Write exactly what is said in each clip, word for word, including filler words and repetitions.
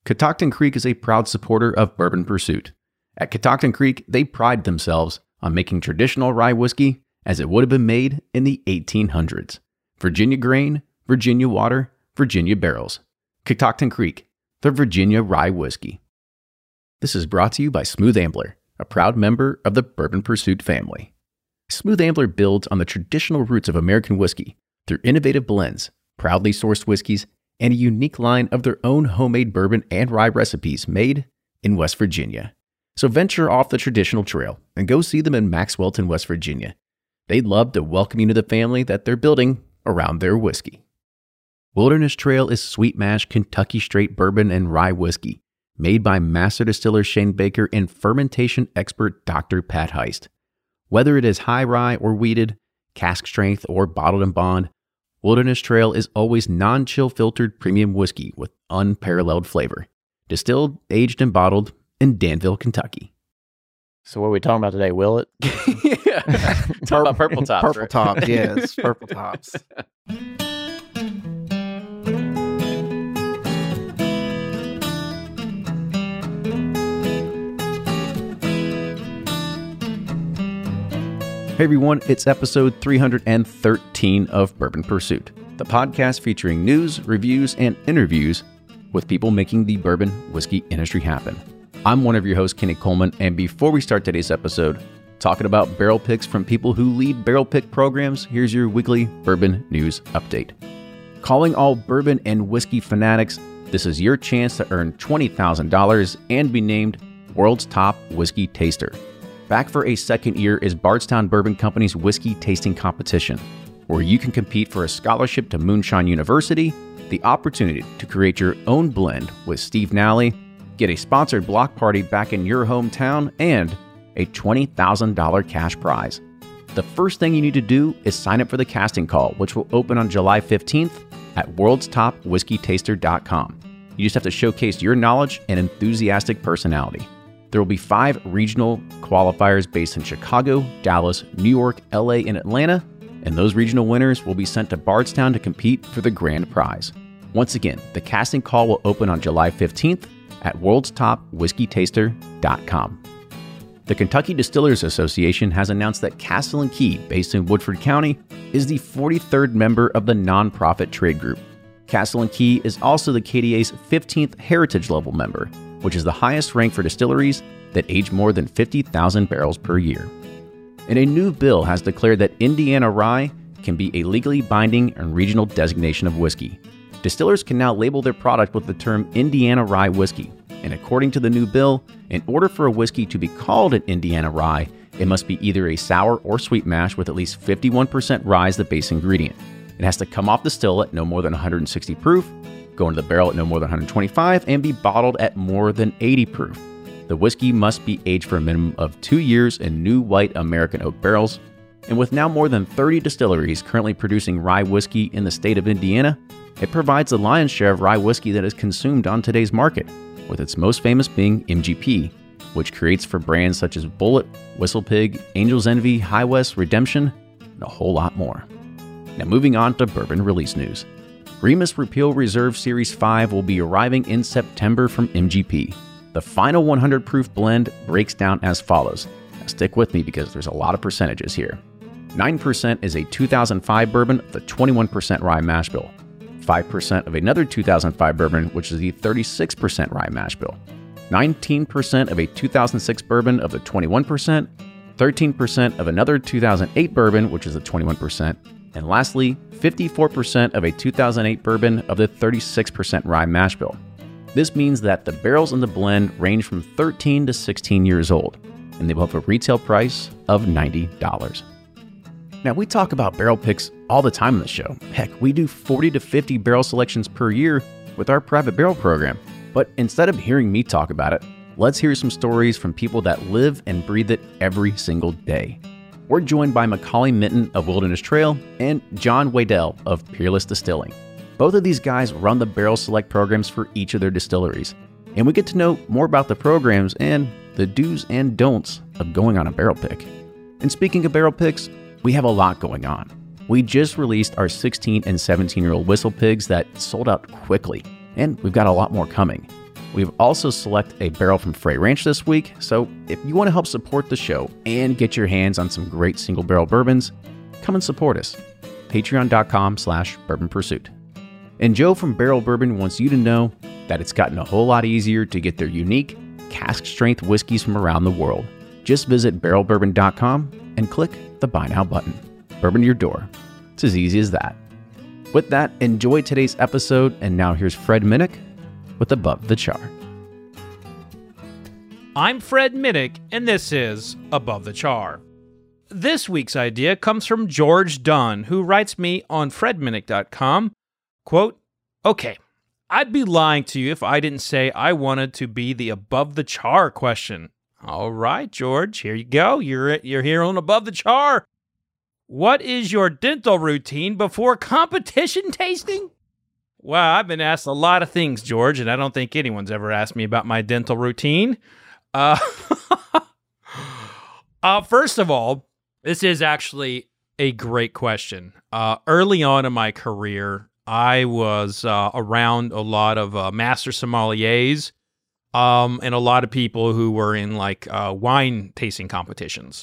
Catoctin Creek is a proud supporter of Bourbon Pursuit. At Catoctin Creek, they pride themselves on making traditional rye whiskey as it would have been made in the eighteen hundreds. Virginia grain, Virginia water, Virginia barrels. Catoctin Creek, the Virginia rye whiskey. This is brought to you by Smooth Ambler, a proud member of the Bourbon Pursuit family. Smooth Ambler builds on the traditional roots of American whiskey through innovative blends, proudly sourced whiskeys, and a unique line of their own homemade bourbon and rye recipes made in West Virginia. So venture off the traditional trail and go see them in Maxwellton, West Virginia. They'd love to welcome you to the family that they're building around their whiskey. Wilderness Trail is sweet mash Kentucky straight bourbon and rye whiskey, made by master distiller Shane Baker and fermentation expert Doctor Pat Heist. Whether it is high rye or wheated, cask strength or bottled and bond, Wilderness Trail is always non-chill filtered premium whiskey with unparalleled flavor. Distilled, aged, and bottled in Danville, Kentucky. So what are we talking about today, Will it? Yeah. Talk about purple tops. Purple right? tops, yes. Purple tops. Hey everyone, it's episode three hundred thirteen of Bourbon Pursuit, the podcast featuring news, reviews, and interviews with people making the bourbon whiskey industry happen. I'm one of your hosts, Kenny Coleman, and before we start today's episode, talking about barrel picks from people who lead barrel pick programs, here's your weekly bourbon news update. Calling all bourbon and whiskey fanatics, this is your chance to earn twenty thousand dollars and be named World's Top Whiskey Taster. Back for a second year is Bardstown Bourbon Company's whiskey tasting competition, where you can compete for a scholarship to Moonshine University, the opportunity to create your own blend with Steve Nally, get a sponsored block party back in your hometown, and a twenty thousand dollars cash prize. The first thing you need to do is sign up for the casting call, which will open on July fifteenth at worlds top whiskey taster dot com. You just have to showcase your knowledge and enthusiastic personality. There will be five regional qualifiers based in Chicago, Dallas, New York, L A, and Atlanta, and those regional winners will be sent to Bardstown to compete for the grand prize. Once again, the casting call will open on July fifteenth at worlds top whiskey taster dot com. The Kentucky Distillers Association has announced that Castle and Key, based in Woodford County, is the forty-third member of the nonprofit trade group. Castle and Key is also the K D A's fifteenth Heritage Level member, which is the highest rank for distilleries that age more than fifty thousand barrels per year. And a new bill has declared that Indiana rye can be a legally binding and regional designation of whiskey. Distillers can now label their product with the term Indiana rye whiskey. And according to the new bill, in order for a whiskey to be called an Indiana rye, it must be either a sour or sweet mash with at least fifty-one percent rye as the base ingredient. It has to come off the still at no more than one hundred sixty proof, go into the barrel at no more than one hundred twenty-five, and be bottled at more than eighty proof. The whiskey must be aged for a minimum of two years in new white American oak barrels. And with now more than thirty distilleries currently producing rye whiskey in the state of Indiana, it provides the lion's share of rye whiskey that is consumed on today's market, with its most famous being M G P, which creates for brands such as Bulleit, Whistle Pig, Angel's Envy, High West, Redemption, and a whole lot more. Now moving on to bourbon release news. Remus Repeal Reserve Series five will be arriving in September from M G P. The final one hundred proof blend breaks down as follows. Now stick with me because there's a lot of percentages here. nine percent is a two thousand five bourbon of the twenty-one percent rye mash bill. five percent of another two thousand five bourbon, which is the thirty-six percent rye mash bill. nineteen percent of a two thousand six bourbon of the twenty-one percent. thirteen percent of another two thousand eight bourbon, which is the twenty-one percent. And lastly, fifty-four percent of a two thousand eight bourbon of the thirty-six percent rye mash bill. This means that the barrels in the blend range from thirteen to sixteen years old, and they will have a retail price of ninety dollars. Now, we talk about barrel picks all the time on the show. Heck, we do forty to fifty barrel selections per year with our private barrel program. But instead of hearing me talk about it, let's hear some stories from people that live and breathe it every single day. We're joined by Macaulay Minton of Wilderness Trail and John Waddell of Peerless Distilling. Both of these guys run the barrel select programs for each of their distilleries, and we get to know more about the programs and the do's and don'ts of going on a barrel pick. And speaking of barrel picks, we have a lot going on. We just released our sixteen and seventeen year old Whistle Pigs that sold out quickly, and we've got a lot more coming. We've also selected a barrel from Frey Ranch this week, so if you want to help support the show and get your hands on some great single barrel bourbons, come and support us. Patreon.com slash Bourbon Pursuit. And Joe from Barrel Bourbon wants you to know that it's gotten a whole lot easier to get their unique, cask-strength whiskeys from around the world. Just visit barrel bourbon dot com and click the Buy Now button. Bourbon to your door. It's as easy as that. With that, enjoy today's episode, and now here's Fred Minnick with Above the Char. I'm Fred Minnick, and this is Above the Char. This week's idea comes from George Dunn, who writes me on fred minnick dot com, quote, "Okay, I'd be lying to you if I didn't say I wanted to be the Above the Char question." All right, George, here you go. You're, you're here on Above the Char. What is your dental routine before competition tasting? Well, I've been asked a lot of things, George, and I don't think anyone's ever asked me about my dental routine. Uh, uh, first of all, this is actually a great question. Uh, early on in my career, I was uh, around a lot of uh, master sommeliers um, and a lot of people who were in like uh, wine tasting competitions.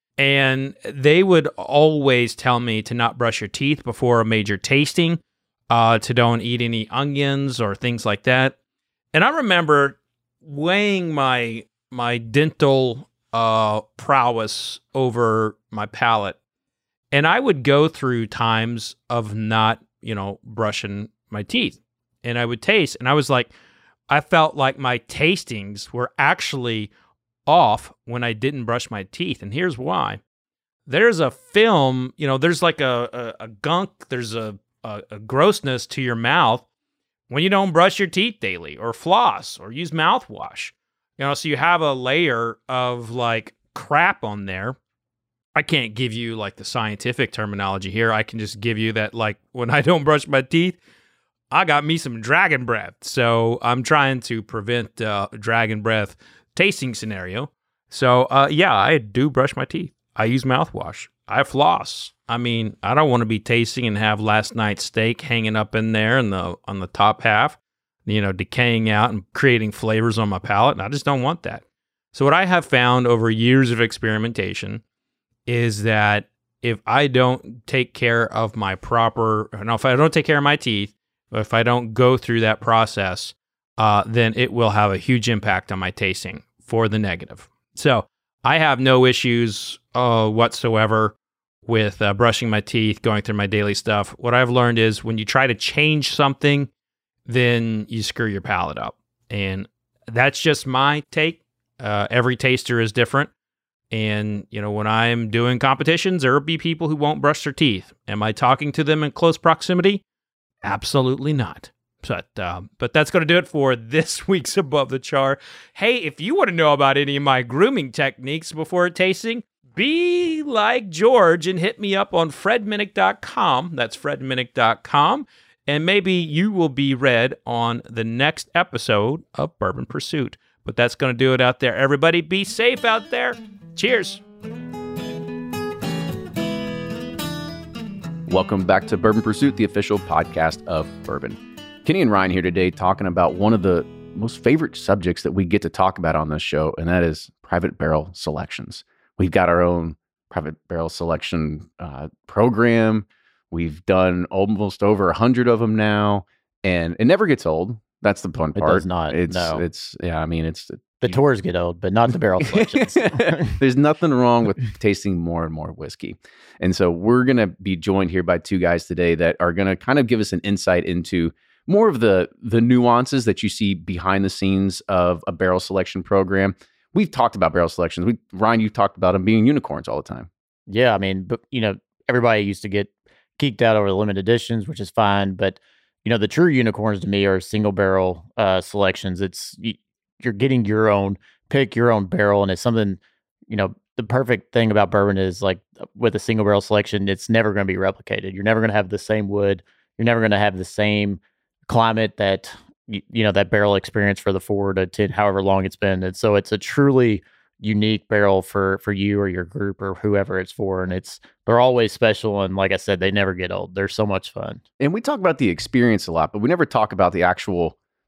And they would always tell me to not brush your teeth before a major tasting, uh, to don't eat any onions or things like that. And I remember weighing my my dental uh, prowess over my palate, and I would go through times of not, you know, brushing my teeth, and I would taste, and I was like, I felt like my tastings were actually off when I didn't brush my teeth. And here's why. There's a film, you know, there's like a, a, a gunk, there's a, a, a grossness to your mouth when you don't brush your teeth daily or floss or use mouthwash. You know, so you have a layer of like crap on there. I can't give you like the scientific terminology here. I can just give you that like when I don't brush my teeth, I got me some dragon breath. So I'm trying to prevent uh, dragon breath tasting scenario. So, uh, yeah, I do brush my teeth. I use mouthwash. I floss. I mean, I don't want to be tasting and have last night's steak hanging up in there in the on the top half, you know, decaying out and creating flavors on my palate. And I just don't want that. So what I have found over years of experimentation is that if I don't take care of my proper, no, if I don't take care of my teeth, if I don't go through that process, Uh, then it will have a huge impact on my tasting for the negative. So I have no issues uh, whatsoever with uh, brushing my teeth, going through my daily stuff. What I've learned is when you try to change something, then you screw your palate up. And that's just my take. Uh, every taster is different. And, you know, when I'm doing competitions, there will be people who won't brush their teeth. Am I talking to them in close proximity? Absolutely not. But, um, but that's going to do it for this week's Above the Char. Hey, if you want to know about any of my grooming techniques before tasting, be like George and hit me up on fred minnick dot com. That's fred minnick dot com. And maybe you will be read on the next episode of Bourbon Pursuit. But that's going to do it out there. Everybody be safe out there. Cheers. Welcome back to Bourbon Pursuit, the official podcast of bourbon. Kenny and Ryan here today talking about one of the most favorite subjects that we get to talk about on this show, and that is private barrel selections. We've got our own private barrel selection uh, program. We've done almost over a hundred of them now, and it never gets old. That's the fun part. It does not. It's, no. it's, yeah, I mean, it's, the tours get old, but not the barrel selections. There's nothing wrong with tasting more and more whiskey. And so we're going to be joined here by two guys today that are going to kind of give us an insight into more of the the nuances that you see behind the scenes of a barrel selection program. We've talked about barrel selections. We, Ryan, you've talked about them being unicorns all the time. Yeah, I mean, but you know, everybody used to get geeked out over the limited editions, which is fine. But you know, the true unicorns to me are single barrel uh, selections. It's you, you're getting your own pick, your own barrel, and it's something. You know, the perfect thing about bourbon is like with a single barrel selection, it's never going to be replicated. You're never going to have the same wood. You're never going to have the same climate that you, you know that barrel experience for the four to ten, however long it's been. And so it's a truly unique barrel for for you or your group or whoever it's for, and it's they're always special. And like I said, they never get old. They're so much fun. And we talk about the experience a lot, but we never talk about the actual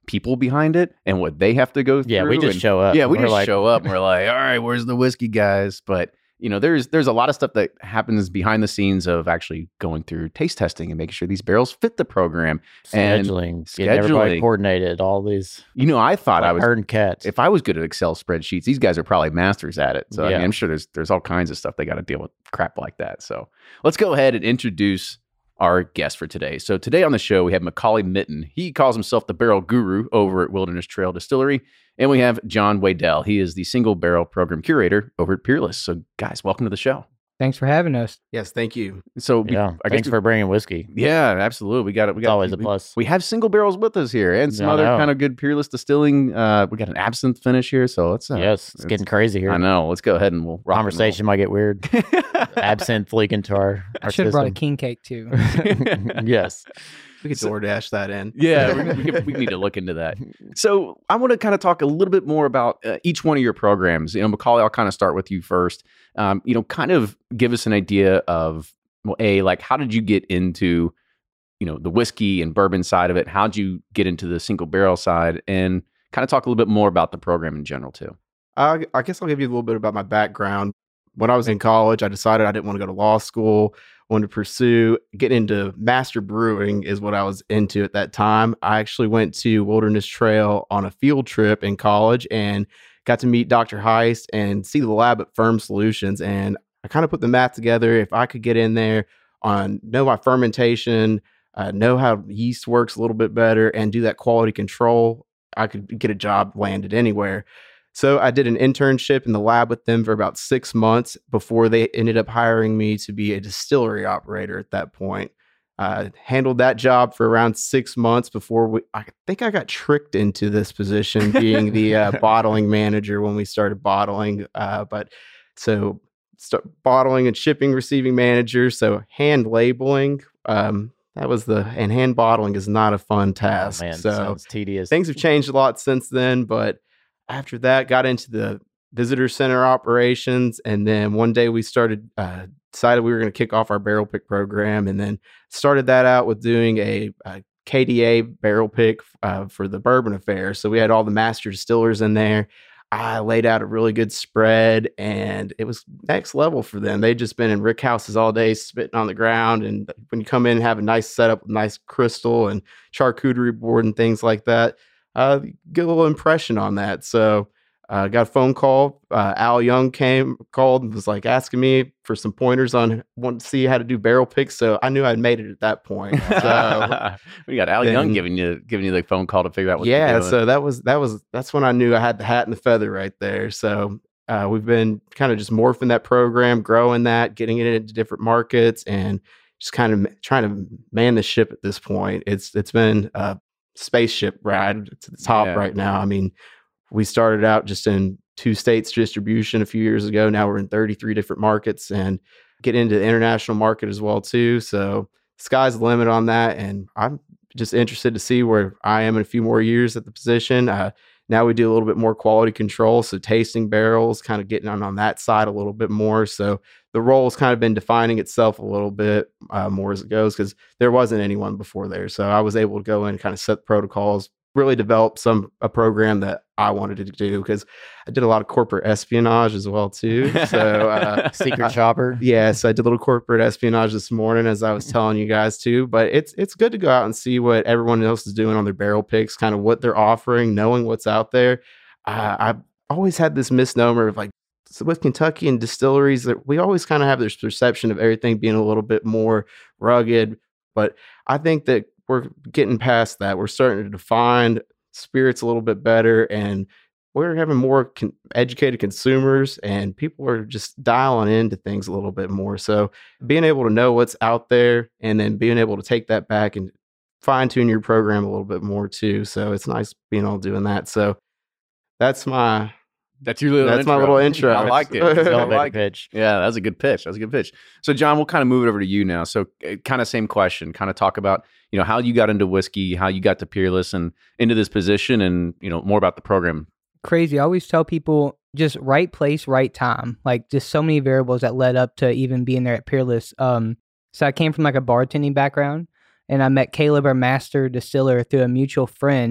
people behind it and what they have to go through. Yeah, we just and, show up. Yeah, we We're just like, show up and we're like, all right, where's the whiskey guys? But you know, there's there's a lot of stuff that happens behind the scenes of actually going through taste testing and making sure these barrels fit the program. And scheduling, getting everybody scheduling. coordinated, all these. You know, I thought like I was herding cats. if I was good at Excel spreadsheets, these guys are probably masters at it. So I Yeah. mean, I'm sure there's there's all kinds of stuff they got to deal with crap like that. So let's go ahead and introduce our guest for today. So today on the show, we have Macaulay Mitten. He calls himself the barrel guru over at Wilderness Trail Distillery. And we have John Waddell. He is the single barrel program curator over at Peerless. So guys, welcome to the show. Thanks for having us. Yes, thank you. So be- yeah, I thanks guess for bringing whiskey. yeah, absolutely. We got it. We It's got always a we- plus. We have single barrels with us here and some I other know. kind of good Peerless distilling. Uh, we got an absinthe finish here. So let's, uh, yes, it's getting crazy here. I know. Let's go ahead and we'll rock and roll. Conversation might get weird. Absinthe leaking to our, I our should have brought a system. king cake too. Yes. We could DoorDash that in. Yeah, we, we, could- we need to look into that. So I want to kind of talk a little bit more about uh, each one of your programs. You know, Macaulay, I'll kind of start with you first. Um, you know, kind of give us an idea of, well, A, like how did you get into, you know, the whiskey and bourbon side of it? How'd you get into the single barrel side? And kind of talk a little bit more about the program in general too. I, I guess I'll give you a little bit about my background. When I was in college, I decided I didn't want to go to law school. Wanted to pursue getting into master brewing is what I was into at that time. I actually went to Wilderness Trail on a field trip in college and got to meet Doctor Heist and see the lab at Firm Solutions. And I kind of put the math together. If I could get in there on know my fermentation, uh, know how yeast works a little bit better, and do that quality control, I could get a job landed anywhere. So I did an internship in the lab with them for about six months before they ended up hiring me to be a distillery operator at that point. Uh, handled that job for around six months before we, I think I got tricked into this position being the uh, bottling manager when we started bottling. Uh, but so start bottling and shipping, receiving manager. So hand labeling, um, that was the, and hand bottling is not a fun task. Oh, man, so sounds tedious. things have changed a lot since then, but after that, got into the visitor center operations. And then one day we started, uh, decided we were going to kick off our barrel pick program, and then started that out with doing a, a K D A barrel pick uh, for the Bourbon Affair. So we had all the master distillers in there. I laid out a really good spread, and it was next level for them. They'd just been in rick houses all day, spitting on the ground. And when you come in and have a nice setup with nice crystal and charcuterie board and things like that, uh, get a little impression on that. So I uh, got a phone call. Uh, Al Young came, called, and was like asking me for some pointers on wanting to see how to do barrel picks. So I knew I'd made it at that point. So we got Al Young then- giving you giving you the phone call to figure out what yeah, you're doing. so that was that was that's when I knew I had the hat and the feather right there. So uh, we've been kind of just morphing that program, growing that, getting it into different markets, and just kind of m- trying to man the ship at this point. It's it's been a spaceship ride to the top Yeah. right now. I mean, we started out just in two states distribution a few years ago. Now we're in thirty-three different markets and get into the international market as well too. So sky's the limit on that. And I'm just interested to see where I am in a few more years at the position. Uh, now we do a little bit more quality control. So tasting barrels, kind of getting on, on that side a little bit more. So the role has kind of been defining itself a little bit uh, more as it goes, because there wasn't anyone before there. So I was able to go in and kind of set protocols, really develop some a program that I wanted to do, because I did a lot of corporate espionage as well too. So uh, Secret I- shopper. Yes, I did a little corporate espionage this morning, as I was telling you guys too. But it's it's good to go out and see what everyone else is doing on their barrel picks, kind of what they're offering, knowing what's out there. Uh, I've always had this misnomer of like, so with Kentucky and distilleries, that we always kind of have this perception of everything being a little bit more rugged. But I think that we're getting past that. We're starting to define spirits a little bit better, and we're having more con- educated consumers, and people are just dialing into things a little bit more. So being able to know what's out there, and then being able to take that back and fine tune your program a little bit more too. So it's nice being able to doing that. So that's my That's your little That's my intro. little intro. I liked it. It's I Elevator liked it. pitch. Yeah, that's a good pitch. That's a good pitch. So, John, we'll kind of move it over to you now. So, uh, kind of same question. Kind of talk about, you know, how you got into whiskey, how you got to Peerless and into this position, and you know more about the program. Crazy. I always tell people just right place, right time. Like just so many variables that led up to even being there at Peerless. Um, so I came from like a bartending background, and I met Caleb, our master distiller, through a mutual friend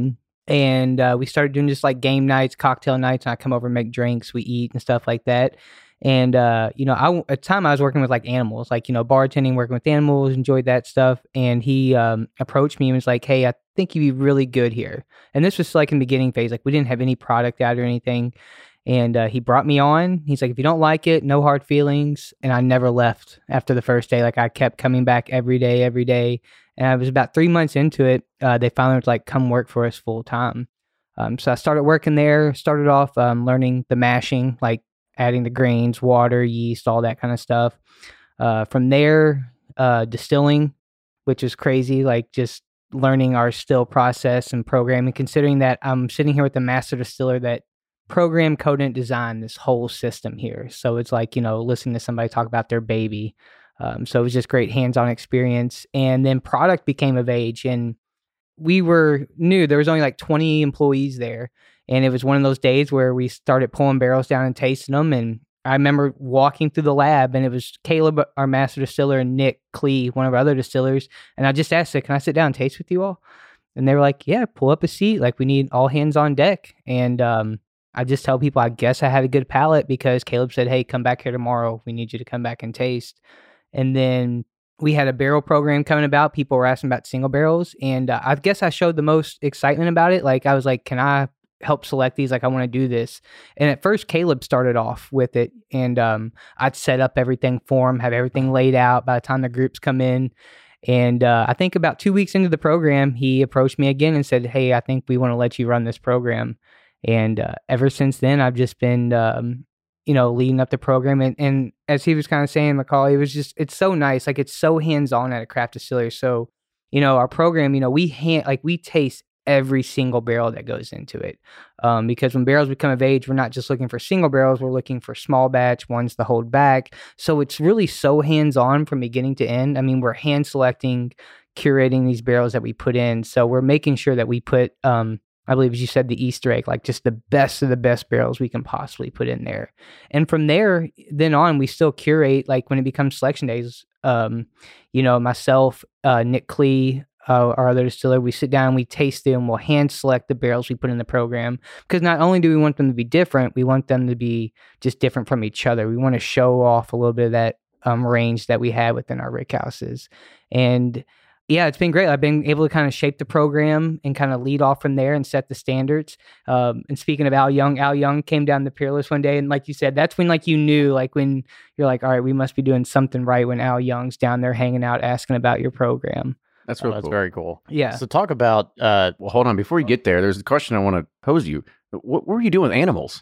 and uh, we started doing just like game nights, cocktail nights, and I come over and make drinks, we eat and stuff like that. And, uh, you know, I, at the time I was working with like animals, like, you know, bartending, working with animals, enjoyed that stuff. And he um, approached me and was like, hey, I think you'd be really good here. And this was like in the beginning phase, like we didn't have any product out or anything. And uh, he brought me on. He's like, if you don't like it, no hard feelings. And I never left after the first day. Like I kept coming back every day, every day. And I was about three months into it. Uh, they finally was like, come work for us full time. Um, so I started working there, started off um, learning the mashing, like adding the grains, water, yeast, all that kind of stuff. Uh, from there, uh, distilling, which is crazy, like just learning our still process and programming, considering that I'm sitting here with a master distiller that program, code, and design this whole system here. So it's like, you know, listening to somebody talk about their baby. Um, so it was just great hands-on experience. And then product became of age, and we were new. There was only like twenty employees there. And it was one of those days where we started pulling barrels down and tasting them. And I remember walking through the lab, and it was Caleb, our master distiller, and Nick Klee, one of our other distillers. And I just asked, can I sit down and taste with you all? And they were like, yeah, pull up a seat. Like, we need all hands on deck. And um, I just tell people, I guess I had a good palate because Caleb said, hey, come back here tomorrow. We need you to come back and taste. And then we had a barrel program coming about. People were asking about single barrels. And uh, I guess I showed the most excitement about it. Like, I was like, can I help select these? Like, I want to do this. And at first Caleb started off with it, and um, I'd set up everything for him, have everything laid out by the time the groups come in. And uh, I think about two weeks into the program, he approached me again and said, hey, I think we want to let you run this program. And uh, ever since then, I've just been, um, you know, leading up the program. And, and as he was kind of saying, Macaulay, it was just, it's so nice. Like, it's so hands-on at a craft distillery. So, you know, our program, you know, we hand, like we taste every single barrel that goes into it. Um, because when barrels become of age, we're not just looking for single barrels, we're looking for small batch ones to hold back. So it's really so hands-on from beginning to end. I mean, we're hand selecting, curating these barrels that we put in. So we're making sure that we put, um, I believe, as you said, the Easter egg, like just the best of the best barrels we can possibly put in there. And from there, then on, we still curate, like when it becomes selection days, um, you know, myself, uh, Nick Klee, Uh, our other distiller, we sit down, we taste them, we'll hand select the barrels we put in the program, because not only do we want them to be different, we want them to be just different from each other. We want to show off a little bit of that um, range that we have within our rick houses. And yeah, it's been great. I've been able to kind of shape the program and kind of lead off from there and set the standards. Um, and speaking of Al Young, Al Young came down to Peerless one day, and like you said, that's when like you knew, like when you're like, all right, we must be doing something right when Al Young's down there hanging out asking about your program. That's real oh, that's cool. very cool. Yeah. So talk about. Uh, Well, hold on. Before you get there, there's a question I want to pose you. What, what were you doing with animals?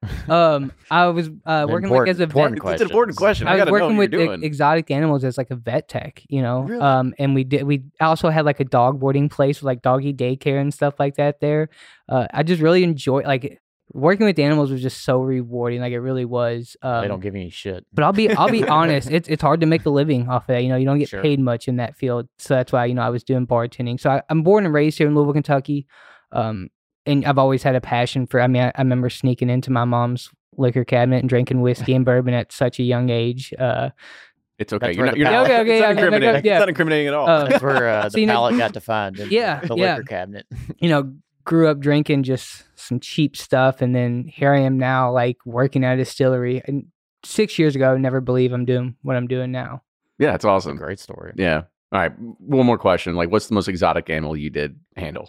um, I was uh, working like as a vet. important It's an important question. I I, was gotta know working what with you're e- doing. exotic animals as like a vet tech, you know. Really? Um, and we did. We also had like a dog boarding place with like doggy daycare and stuff like that. There, uh, I just really enjoy like working with animals was just so rewarding. Like it really was. Um, they don't give you any shit. But I'll be I'll be honest, it's it's hard to make a living off of that. You know, you don't get Sure. paid much in that field, so that's why you know I was doing bartending. So I, I'm born and raised here in Louisville, Kentucky, um, and I've always had a passion for. I mean, I, I remember sneaking into my mom's liquor cabinet and drinking whiskey and bourbon at such a young age. Uh, It's okay. That's You're where not, the you're palate- not, Okay, okay, it's yeah, not okay, incriminating. okay, yeah. It's not incriminating at all. Uh, That's where uh, So, the you know- palate got defined. In Yeah, the yeah. liquor cabinet. you know, grew up drinking just some cheap stuff, and then here I am now, like working at a distillery. And six years ago, I would never believe I'm doing what I'm doing now. yeah, it's It's a awesome. great story. Yeah. All right. One more question. Like, what's the most exotic animal you did handle?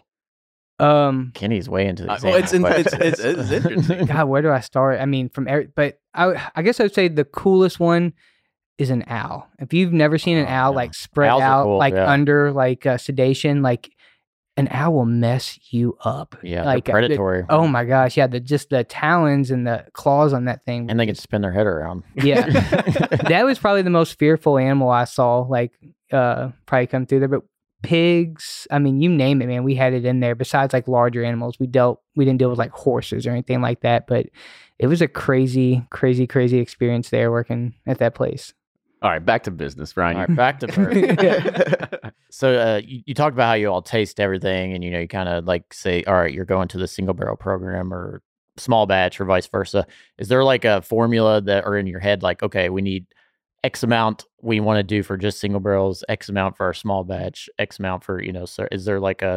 Um, Kenny's way into Uh, these. well, it's animal in- it's- questions. it's- it's interesting. God, where do I start? I mean, from every, but I, I guess I would say the coolest one is an owl. If you've never seen an Oh, owl yeah. like spread Owls are out, cool, like yeah. under like uh, sedation, like an owl will mess you up. Yeah, like they're uh, the- predatory. oh my gosh, yeah, the just the talons and the claws on that thing. and they can spin their head around. Yeah. That was probably the most fearful animal I saw, like uh probably come through there. But pigs, I mean, you name it, man, we had it in there. Besides like larger animals, we dealt we didn't deal with like horses or anything like that. But it was a crazy, crazy, crazy experience there working at that place. All right. Back to business, Ryan. All right, back to birth. So uh, you, you talked about how you all taste everything, and you know you kind of like say, all right, you're going to the single barrel program or small batch or vice versa. Is there like a formula that are in your head, like, okay, we need X amount we want to do for just single barrels, X amount for our small batch, X amount for, you know, so is there like a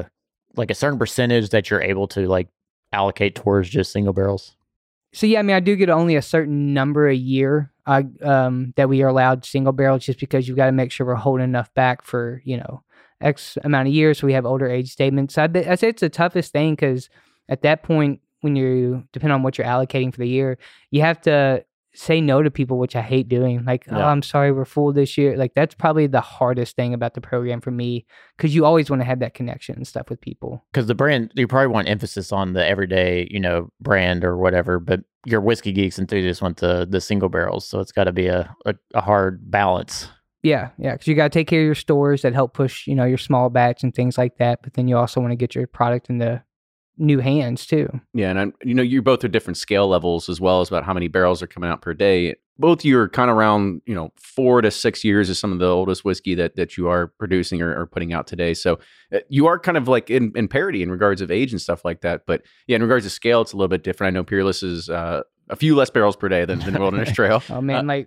like a certain percentage that you're able to like allocate towards just single barrels? So yeah, I mean, I do get only a certain number a year uh, um, that we are allowed single barrels, just because you've got to make sure we're holding enough back for, you know, X amount of years. So we have older age statements. So I, I say it's the toughest thing, because at that point, when you, depending on what you're allocating for the year, you have to say no to people, which I hate doing. Like, Yeah. oh, I'm sorry, we're full this year. Like, that's probably the hardest thing about the program for me, because you always want to have that connection and stuff with people. Because the brand, you probably want emphasis on the everyday, you know, brand or whatever, but your whiskey geeks enthusiasts want the the single barrels. So it's got to be a, a, a hard balance. Yeah, yeah, because you got to take care of your stores that help push, you know, your small batch and things like that. But then you also want to get your product into new hands too. Yeah, and I'm, you know, you both are different scale levels as well as about how many barrels are coming out per day. Both you are kind of around, you know, four to six years is some of the oldest whiskey that that you are producing or, or putting out today. So uh, you are kind of like in, in parity in regards of age and stuff like that. But yeah, in regards to scale, it's a little bit different. I know Peerless is uh, a few less barrels per day than, than Wilderness Trail. Oh man, Uh, like,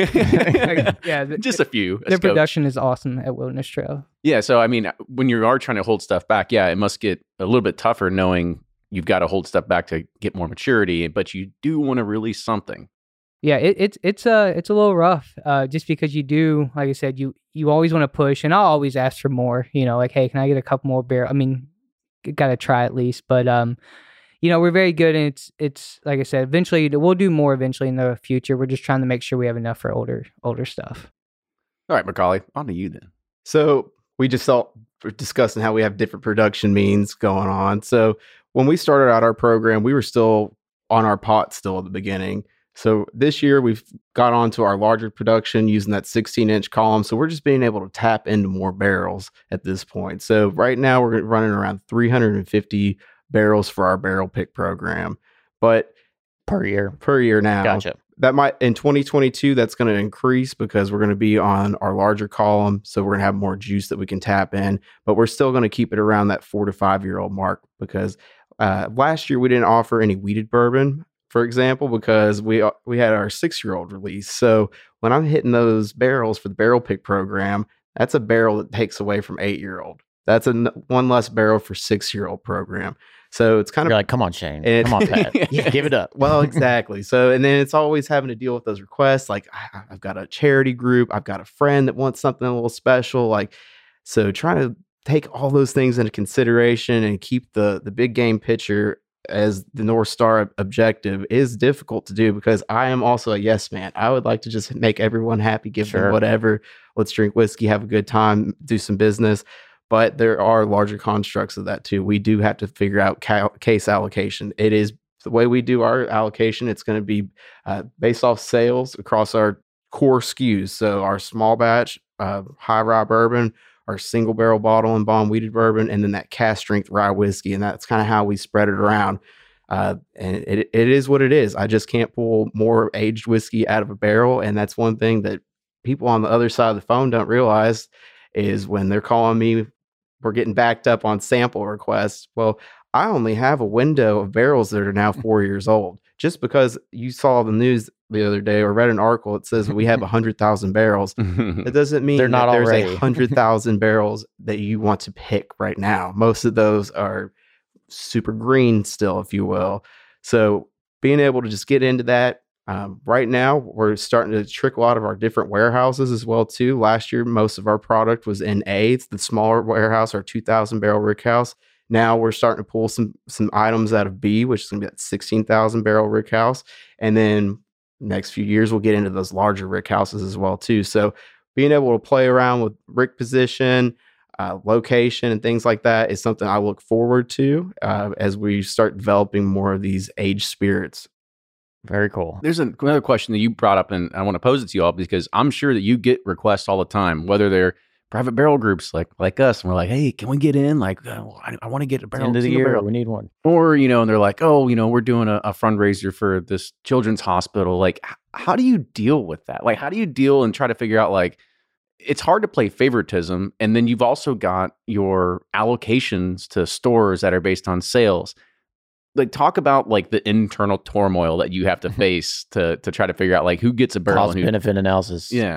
like, yeah, th- just a few. their Scope. production is awesome at Wilderness Trail. Yeah, so I mean, when you are trying to hold stuff back, yeah, it must get a little bit tougher knowing you've got to hold stuff back to get more maturity, but you do want to release something. Yeah, it, it's it's uh it's a little rough, uh, just because you do, like I said, you you always want to push, and I'll always ask for more. You know, like, hey, can I get a couple more beer? I mean, got to try at least, but um, you know, we're very good, and it's it's like I said, eventually we'll do more eventually in the future. We're just trying to make sure we have enough for older older stuff. All right, Macaulay, on to you then. So we just saw we're discussing how we have different production means going on. So when we started out our program, we were still on our pot still at the beginning. So this year we've got onto our larger production using that sixteen inch column. So we're just being able to tap into more barrels at this point. So right now we're running around three hundred fifty barrels for our barrel pick program, but Per year. per year now. Gotcha. That might in twenty twenty-two, that's going to increase because we're going to be on our larger column. So we're going to have more juice that we can tap in, but we're still going to keep it around that four to five year old mark because uh, last year we didn't offer any wheated bourbon, for example, because we we had our six year old release. So when I'm hitting those barrels for the barrel pick program, that's a barrel that takes away from eight year old. That's a n- one less barrel for six year old program. So it's kind You're of like, come on, Shane. And- Come on, Pat. Yeah. Give it up. well, exactly. So, and then it's always having to deal with those requests. Like, I, I've got a charity group. I've got a friend that wants something a little special. Like, so trying to take all those things into consideration and keep the the big game picture as the North Star objective is difficult to do because I am also a yes man. I would like to just make everyone happy, give Sure. them whatever. Let's drink whiskey, have a good time, do some business. But there are larger constructs of that too. We do have to figure out ca- case allocation. It is the way we do our allocation. It's going to be uh, based off sales across our core S K Us. So our small batch, uh, high rye bourbon, our single barrel bottle and bond wheated bourbon, and then that cast strength rye whiskey. And that's kind of how we spread it around. Uh, and it, it is what it is. I just can't pull more aged whiskey out of a barrel. And that's one thing that people on the other side of the phone don't realize is when they're calling me, we're getting backed up on sample requests. Well, I only have a window of barrels that are now four years old. Just because you saw the news the other day or read an article that says we have one hundred thousand barrels, it doesn't mean They're not that there's already. a one hundred thousand barrels that you want to pick right now. Most of those are super green still, if you will. So being able to just get into that, um, right now, we're starting to trickle out of our different warehouses as well too. Last year, most of our product was in A. It's the smaller warehouse, our two thousand barrel rick house. Now we're starting to pull some some items out of B, which is going to be that sixteen thousand barrel rick house. And then next few years, we'll get into those larger rick houses as well too. So being able to play around with rick position, uh, location, and things like that is something I look forward to uh, as we start developing more of these aged spirits. Very cool. There's an- another question that you brought up, and I want to pose it to you all because I'm sure that you get requests all the time, whether they're private barrel groups like like us, and we're like, hey, can we get in? Like, uh, I, I want to get a barrel. End of the single year, barrel. we need one. Or, you know, and they're like, oh, you know, we're doing a, a fundraiser for this children's hospital. Like, h- how do you deal with that? Like, how do you deal and try to figure out, like, it's hard to play favoritism. And then you've also got your allocations to stores that are based on sales. Like, talk about like the internal turmoil that you have to face to to try to figure out like who gets a barrel Cost and who. benefit analysis. Yeah.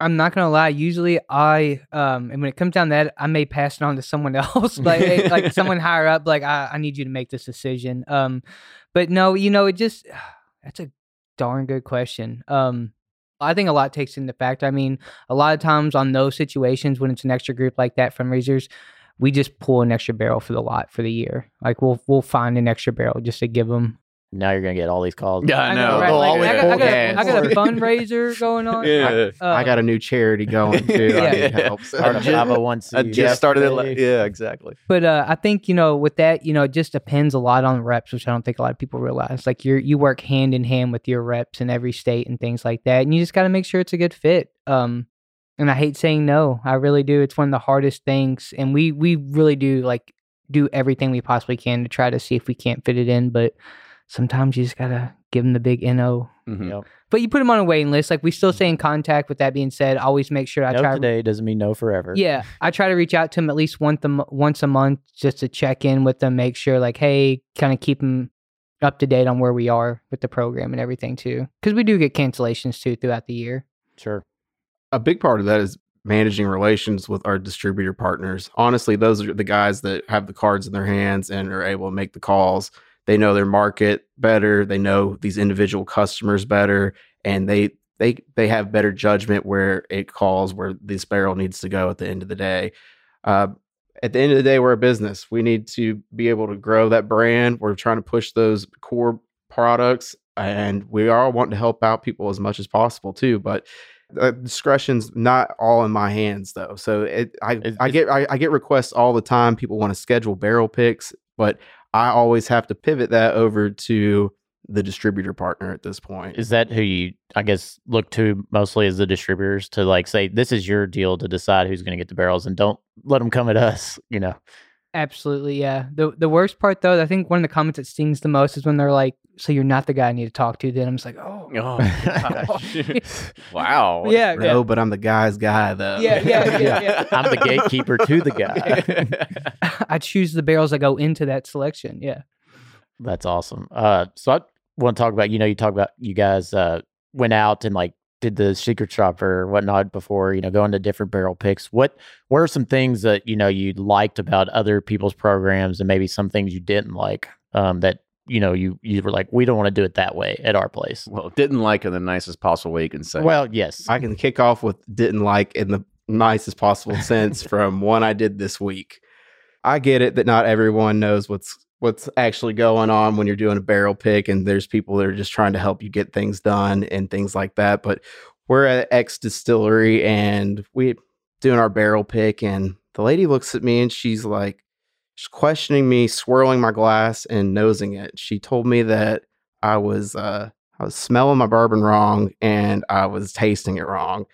I'm not gonna lie. Usually, I um, and when it comes down to that, I may pass it on to someone else, like hey, like someone higher up. Like I, I need you to make this decision. Um, but no, you know, it just that's a darn good question. Um, I think a lot takes into factor. I mean, a lot of times on those situations when it's an extra group like that, fundraisers, we just pull an extra barrel for the lot for the year. Like we'll we'll find an extra barrel just to give them. Now you're gonna get all these calls. Yeah, I know. right? They'll Like, always I, got, I, pull got, gas. I got a fundraiser going on. Yeah. Uh, I got a new charity going too. Yeah. I need help. Start a five oh one c. I just started it. Like, yeah, exactly. But uh, I think, you know, with that, you know, it just depends a lot on reps, which I don't think a lot of people realize. Like you you work hand in hand with your reps in every state and things like that. And you just got to make sure it's a good fit. Um, and I hate saying no. I really do. It's one of the hardest things. And we, we really do like do everything we possibly can to try to see if we can't fit it in. But sometimes you just got to give them the big N O. Mhm. Yep. But you put them on a waiting list. Like we still stay in contact. With that being said, always make sure I No try. today doesn't mean no forever. Yeah, I try to reach out to them at least once a, mo- once a month just to check in with them, make sure like, hey, kind of keep them up to date on where we are with the program and everything too. Because we do get cancellations too throughout the year. Sure. A big part of that is managing relations with our distributor partners. Honestly, those are the guys that have the cards in their hands and are able to make the calls. They know their market better. They know these individual customers better, and they they they have better judgment where it calls where this barrel needs to go at the end of the day. Uh, at the end of the day, we're a business. We need to be able to grow that brand. We're trying to push those core products, and we all want to help out people as much as possible too. But uh, discretion's not all in my hands, though. So it, I It's- I get I, I get requests all the time. People want to schedule barrel picks, but I always have to pivot that over to the distributor partner at this point. Is that who you, I guess, look to mostly as the distributors to like say, this is your deal to decide who's going to get the barrels and don't let them come at us, you know? Absolutely, yeah. The the worst part though, I think one of the comments that stings the most is when they're like, "So you're not the guy I need to talk to." Then I'm just like, "Oh, Oh, gosh. Wow. yeah, No, yeah, but I'm the guy's guy, though. yeah, yeah, yeah, yeah." I'm the gatekeeper to the guy. I choose the barrels that go into that selection. Yeah. That's awesome. Uh, so I want to talk about, you know, you talk about you guys uh, went out and like did the secret shopper or whatnot before, you know, going to different barrel picks. What, what are some things that, you know, you liked about other people's programs and maybe some things you didn't like um, that, you know, you, you were like, we don't want to do it that way at our place? Well, didn't like in the nicest possible way you can say. Well, yes. I can kick off with didn't like in the nicest possible sense from one I did this week. I get it that not everyone knows what's what's actually going on when you're doing a barrel pick, and there's people that are just trying to help you get things done and things like that. But we're at X Distillery and we doing our barrel pick, and the lady looks at me and she's like, she's questioning me, swirling my glass and nosing it. She told me that I was uh, I was smelling my bourbon wrong and I was tasting it wrong,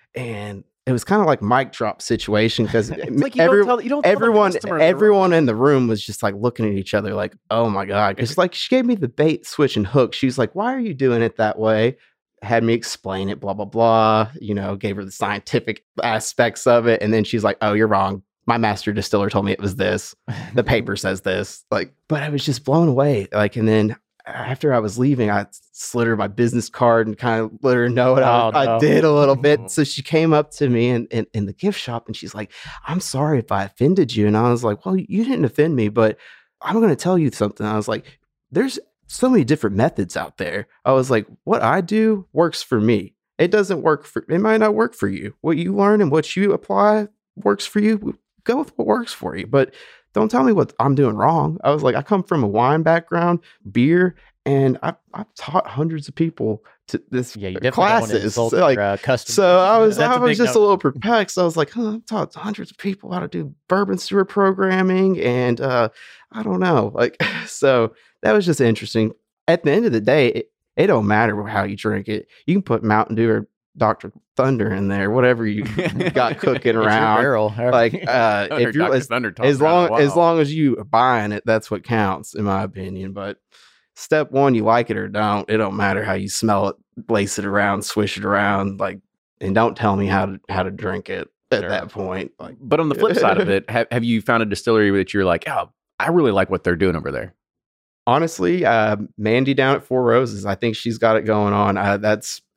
and it was kind of like mic drop situation because like you every, don't tell, you don't tell the everyone customer they're everyone in the room was just like looking at each other like, oh my god, because like she gave me the bait, switch, and hook. She was like, why are you doing it that way? Had me explain it, blah blah blah. You know, gave her the scientific aspects of it, and then she's like, oh, you're wrong. My master distiller told me it was this. The paper says this. Like, but I was just blown away. Like, and then after I was leaving, I slid her my business card and kind of let her know what Oh, I, no. I did a little bit. So she came up to me in, in, in the gift shop and she's like, I'm sorry if I offended you. And I was like, well, you didn't offend me, but I'm going to tell you something. I was like, there's so many different methods out there. I was like, what I do works for me. It doesn't work for, it might not work for you. What you learn and what you apply works for you. Go with what works for you. But don't tell me what I'm doing wrong. I was like, I come from a wine background, beer, and I've, I've taught hundreds of people to this Yeah, you definitely don't want to classes. insult So, like, your, uh, customers. so I was, That's I a was big just no. a little perplexed. I was like, huh, I've taught hundreds of people how to do bourbon steward programming, and uh, I don't know, like, so that was just interesting. At the end of the day, it, it don't matter how you drink it. You can put Mountain Dew or Doctor Thunder in there, whatever you got cooking It's your around. barrel. Like, uh, if you're as, as long as long as you are buying it, that's what counts, in my opinion. But step one, you like it or don't. It don't matter how you smell it, lace it around, swish it around, like, and don't tell me how to how to drink it at Sure. that point. Like, But on the flip side of it, have, have you found a distillery that you're like, oh, I really like what they're doing over there? honestly, uh, Mandy down at Four Roses, I think she's got it going on. Uh, that's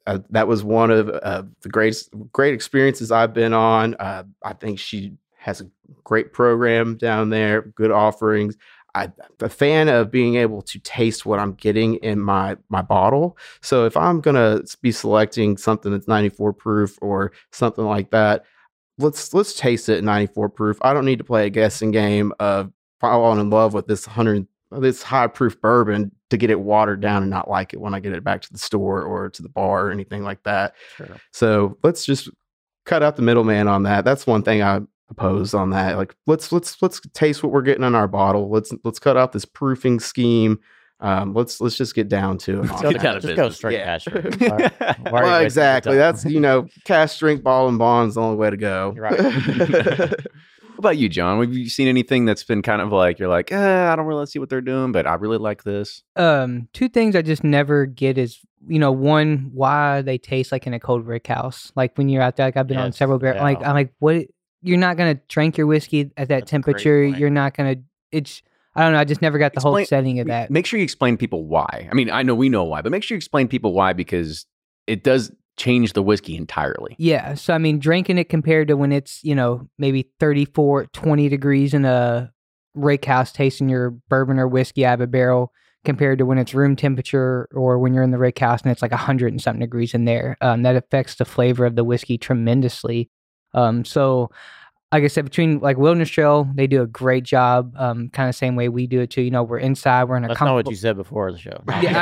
Uh, that was one of uh, the greatest great experiences I've been on. Uh, I think she has a great program down there, good offerings. I'm a fan of being able to taste what I'm getting in my my bottle. So if I'm gonna be selecting something that's ninety-four proof or something like that, let's let's taste it at ninety-four proof. I don't need to play a guessing game of falling in love with this one hundred this high proof bourbon to get it watered down and not like it when I get it back to the store or to the bar or anything like that. Sure. So let's just cut out the middleman on that. That's one thing I oppose on that. Like let's let's let's taste what we're getting in our bottle. Let's let's cut out this proofing scheme. Um, let's let's just get down to it. Let's Get go, down to just go business. straight Yeah. cash. Why- why are you Well, wasting exactly. your time? That's you know, cash, drink, ball, and bonds the only way to go. You're right. What about you, John? Have you seen anything that's been kind of like, you're like, eh, I don't really see what they're doing, but I really like this? Um, two things I just never get is, you know, one, why they taste like in a cold rick house. Like when you're out there, like I've been on Yes, several beer, yeah. like I'm like, what? You're not gonna drink your whiskey at that That's a great temperature. point. You're not gonna. It's. I don't know. I just never got the whole Explain- setting of that. Make sure you explain people why. I mean, I know we know why, but make sure you explain people why, because it does change the whiskey entirely. Yeah. So, I mean, drinking it compared to when it's, you know, maybe thirty-four, twenty degrees in a rake house tasting your bourbon or whiskey out of a barrel compared to when it's room temperature or when you're in the rake house and it's like one hundred and something degrees in there. Um, that affects the flavor of the whiskey tremendously. Um, so, like I said, between like Wilderness Trail, they do a great job. Um, kind of same way we do it too. You know, we're inside, we're in a That's not what comfortable- you said before the show. Yeah,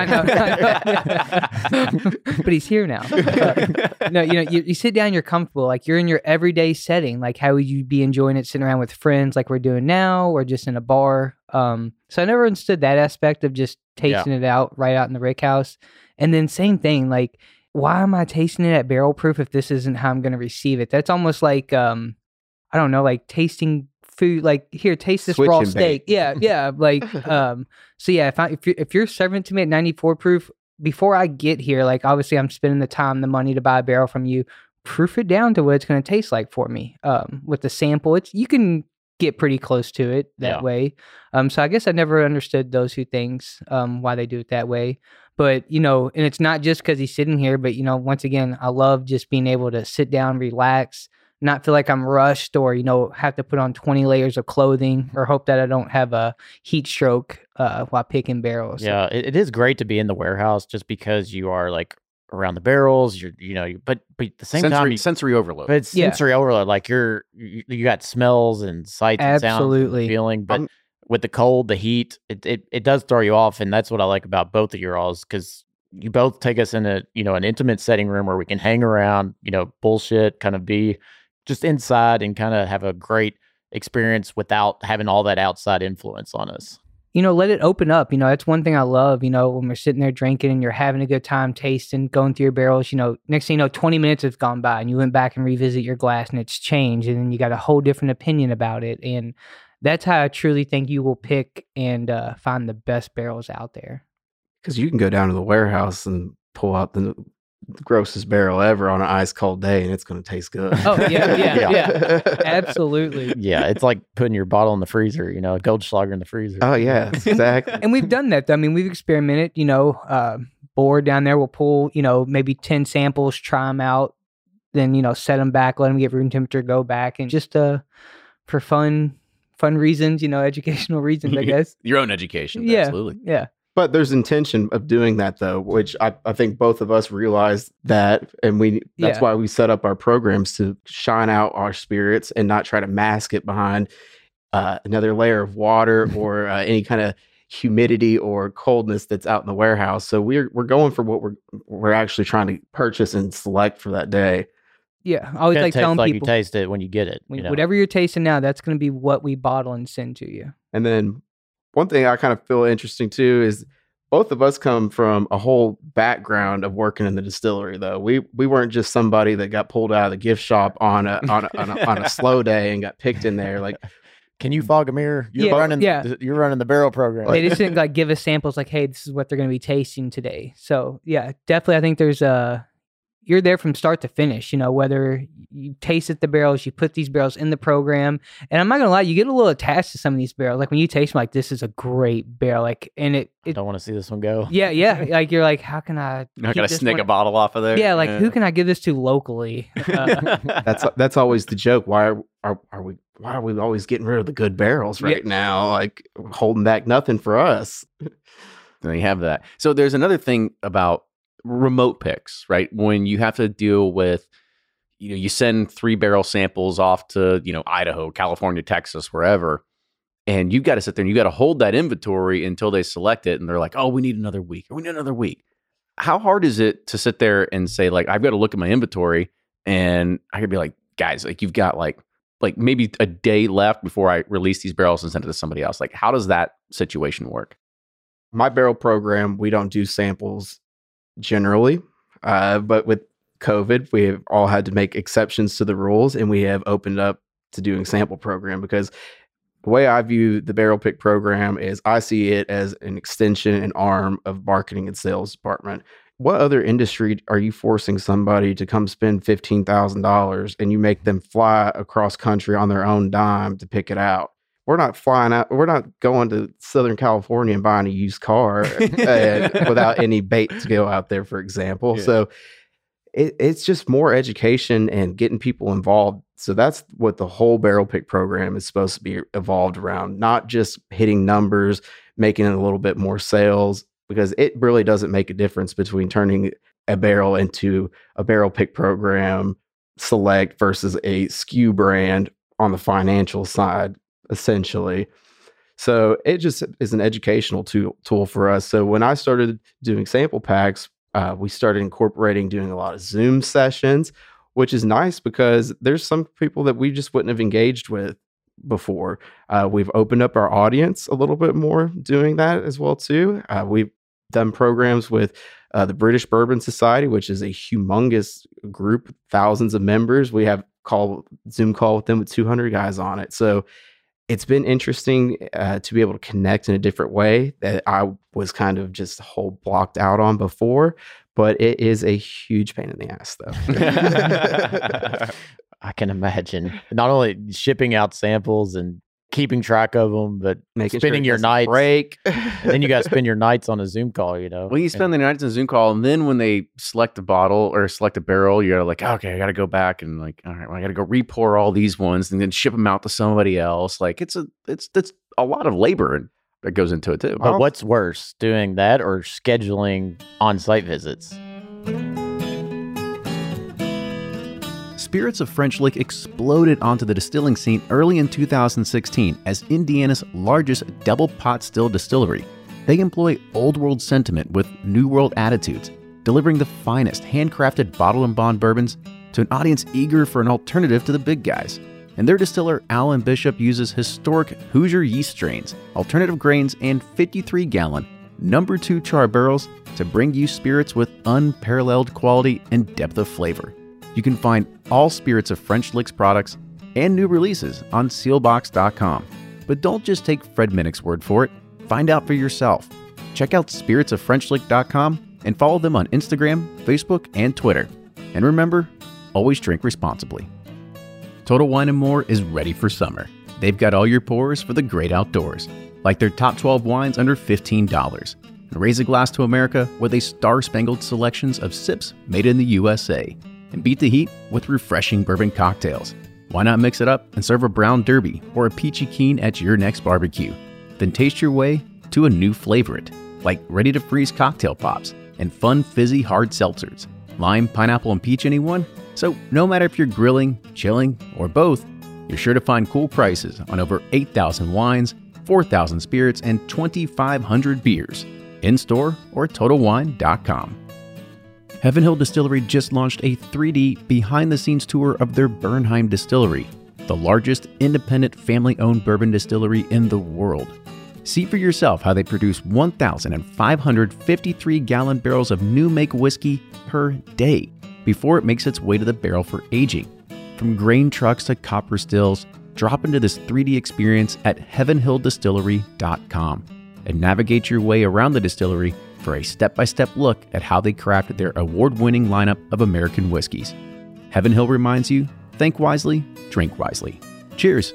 I know. But he's here now. Uh, no, you know, you, you sit down, you're comfortable. Like you're in your everyday setting. Like how would you be enjoying it sitting around with friends like we're doing now or just in a bar? Um, so I never understood that aspect of just tasting it out right out in the rick house. And then same thing, like, why am I tasting it at barrel proof if this isn't how I'm going to receive it? That's almost like, um, I don't know, like tasting food, like here, taste this Switch raw and steak. bake. Yeah, yeah. Like, um, so yeah, if I if you're, if you're serving it to me at ninety-four proof before I get here, like obviously I'm spending the time, the money to buy a barrel from you. Proof it down to what it's going to taste like for me. Um, with the sample, it's you can get pretty close to it that Yeah. way. Um, so I guess I never understood those two things. Um, why they do it that way. But you know, and it's not just because he's sitting here, but you know, once again, I love just being able to sit down, relax, not feel like I'm rushed or, you know, have to put on twenty layers of clothing or hope that I don't have a heat stroke uh, while picking barrels. Yeah, it, it is great to be in the warehouse just because you are like around the barrels. You're, you know, you, but but at the same sensory, time, you, sensory overload. but it's Yeah. sensory overload. Like you're, you, you got smells and sights and sounds, Absolutely. and feeling. But I'm- with the cold, the heat, it, it it does throw you off, and that's what I like about both of your alls because you both take us in a you know an intimate setting room where we can hang around, you know, bullshit, kind of be just inside and kind of have a great experience without having all that outside influence on us. You know, let it open up. You know, that's one thing I love, you know, when we're sitting there drinking and you're having a good time tasting, going through your barrels, you know, next thing you know, twenty minutes has gone by and you went back and revisit your glass and it's changed and then you got a whole different opinion about it. And that's how I truly think you will pick and uh, find the best barrels out there. Because you can go down to the warehouse and pull out the, the grossest barrel ever on an ice cold day, and it's going to taste good. Oh, yeah, yeah, yeah. Absolutely. Yeah, it's like putting your bottle in the freezer, you know, a Goldschlager in the freezer. Oh yeah, exactly. And we've done that. I mean, we've experimented, you know, uh, board down there. We'll pull, you know, maybe ten samples, try them out, then, you know, set them back, let them get room temperature, go back. And just uh, for fun, fun reasons, you know, educational reasons, I guess. Your own education. Yeah. Absolutely. Yeah. But there's intention of doing that though, which I, I think both of us realized that, and we that's Yeah. why we set up our programs to shine out our spirits and not try to mask it behind uh, another layer of water or uh, any kind of humidity or coldness that's out in the warehouse. So we're we're going for what we're we're actually trying to purchase and select for that day. Yeah. I always It like tastes telling like people, you taste it when you get it. when- You know? whatever you're tasting now, that's going to be what we bottle and send to you. And then one thing I kind of feel interesting too is both of us come from a whole background of working in the distillery. Though we we weren't just somebody that got pulled out of the gift shop on a on a, on a, on a slow day and got picked in there. Like Can you fog a mirror? You're Yeah, running. yeah. You're running the barrel program. They just didn't like give us samples like, hey, this is what they're going to be tasting today. So yeah, definitely. I think there's a, you're there from start to finish, you know, whether you tasted the barrels, you put these barrels in the program. And I'm not going to lie, you get a little attached to some of these barrels. Like when you taste them, like, this is a great barrel. Like, and it, I it don't want to see this one go. yeah, yeah. Like you're like, how can I? You're not keep gonna this snick one- a bottle off of there. Yeah, like who can I give this to locally? Uh, That's that's always the joke. Why are, are are we why are we always getting rid of the good barrels right Yeah. now? Like holding back nothing for us. Then you have that. So there's another thing about remote picks, right? When you have to deal with, you know, you send three barrel samples off to, you know, Idaho, California, Texas, wherever, and you've got to sit there and you got to hold that inventory until they select it. And they're like, oh, we need another week. Or we need another week. How hard is it to sit there and say, like, I've got to look at my inventory and I could be like, guys, like you've got like, like maybe a day left before I release these barrels and send it to somebody else. Like, how does that situation work? My barrel program, we don't do samples generally, uh, but with COVID, we have all had to make exceptions to the rules, and we have opened up to doing sample program because the way I view the barrel pick program is I see it as an extension and arm of marketing and sales department. What other industry are you forcing somebody to come spend fifteen thousand dollars and you make them fly across country on their own dime to pick it out? We're not flying out. We're not going to Southern California and buying a used car and, without any bait to go out there, for example. Yeah. So it, it's just more education and getting people involved. So that's what the whole barrel pick program is supposed to be evolved around, not just hitting numbers, making it a little bit more sales, because it really doesn't make a difference between turning a barrel into a barrel pick program select versus a S K U brand on the financial side, essentially. So it just is an educational tool, tool for us. So when I started doing sample packs, uh, we started incorporating doing a lot of Zoom sessions, which is nice because there's some people that we just wouldn't have engaged with before. Uh, we've opened up our audience a little bit more doing that as well too. Uh, we've done programs with uh, the British Bourbon Society, which is a humongous group, thousands of members. We have call Zoom call with them with two hundred guys on it. So it's been interesting uh, to be able to connect in a different way that I was kind of just whole blocked out on before, but it is a huge pain in the ass though. I can imagine. Not only shipping out samples and keeping track of them, but Making spending it your doesn't nights. break. And then you got to spend your nights on a Zoom call, you know? Well, you spend the nights in a Zoom call, and then when they select a bottle or select a barrel, you're like, okay, I got to go back and like, all right, well, I got to go re-pour all these ones and then ship them out to somebody else. Like, it's a, it's, it's a lot of labor that goes into it too. But what's worse, doing that or scheduling on-site visits? Spirits of French Lick exploded onto the distilling scene early in two thousand sixteen as Indiana's largest double pot still distillery. They employ old world sentiment with new world attitudes, delivering the finest handcrafted bottle and bond bourbons to an audience eager for an alternative to the big guys. And their distiller, Alan Bishop, uses historic Hoosier yeast strains, alternative grains, and fifty-three gallon number two char barrels to bring you spirits with unparalleled quality and depth of flavor. You can find all Spirits of French Lick's products and new releases on sealbox dot com. But don't just take Fred Minnick's word for it. Find out for yourself. Check out spirits of french lick dot com and follow them on Instagram, Facebook, and Twitter. And remember, always drink responsibly. Total Wine and More is ready for summer. They've got all your pours for the great outdoors, like their top twelve wines under fifteen dollars. And raise a glass to America with a star-spangled selections of sips made in the U S A. And beat the heat with refreshing bourbon cocktails. Why not mix it up and serve a brown derby or a peachy keen at your next barbecue? Then taste your way to a new flavorite, like ready-to-freeze cocktail pops and fun fizzy hard seltzers. Lime, pineapple, and peach, anyone? So no matter if you're grilling, chilling, or both, you're sure to find cool prices on over eight thousand wines, four thousand spirits, and twenty-five hundred beers, in-store or total wine dot com. Heaven Hill Distillery just launched a three D behind-the-scenes tour of their Bernheim Distillery, the largest independent family-owned bourbon distillery in the world. See for yourself how they produce one thousand five hundred fifty-three gallon barrels of new-make whiskey per day before it makes its way to the barrel for aging. From grain trucks to copper stills, drop into this three D experience at heaven hill distillery dot com and navigate your way around the distillery for a step-by-step look at how they crafted their award-winning lineup of American whiskeys. Heaven Hill reminds you, think wisely, drink wisely. Cheers.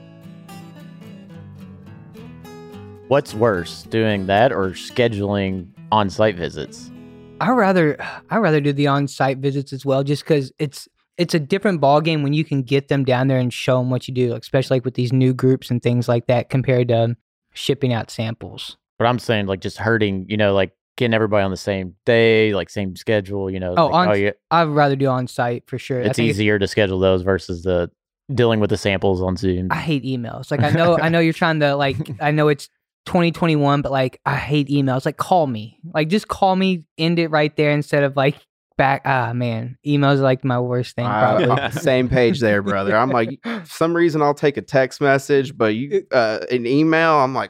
What's worse, doing that or scheduling on-site visits? I rather I rather do the on-site visits as well, just because it's it's a different ballgame when you can get them down there and show them what you do, especially like with these new groups and things like that, compared to shipping out samples. But I'm saying like just hurting, you know, like getting everybody on the same day, like same schedule, you know. Oh, like, on, oh yeah, I'd rather do on-site for sure. I it's think easier to schedule those versus the dealing with the samples on Zoom. I hate emails. Like I know I know you're trying to like I know it's twenty twenty-one, but like I hate emails. Like call me. Like just call me, end it right there instead of like back. Ah man, emails are like my worst thing probably. Uh, same page there, brother. I'm like, for some reason I'll take a text message, but you uh, an email, I'm like,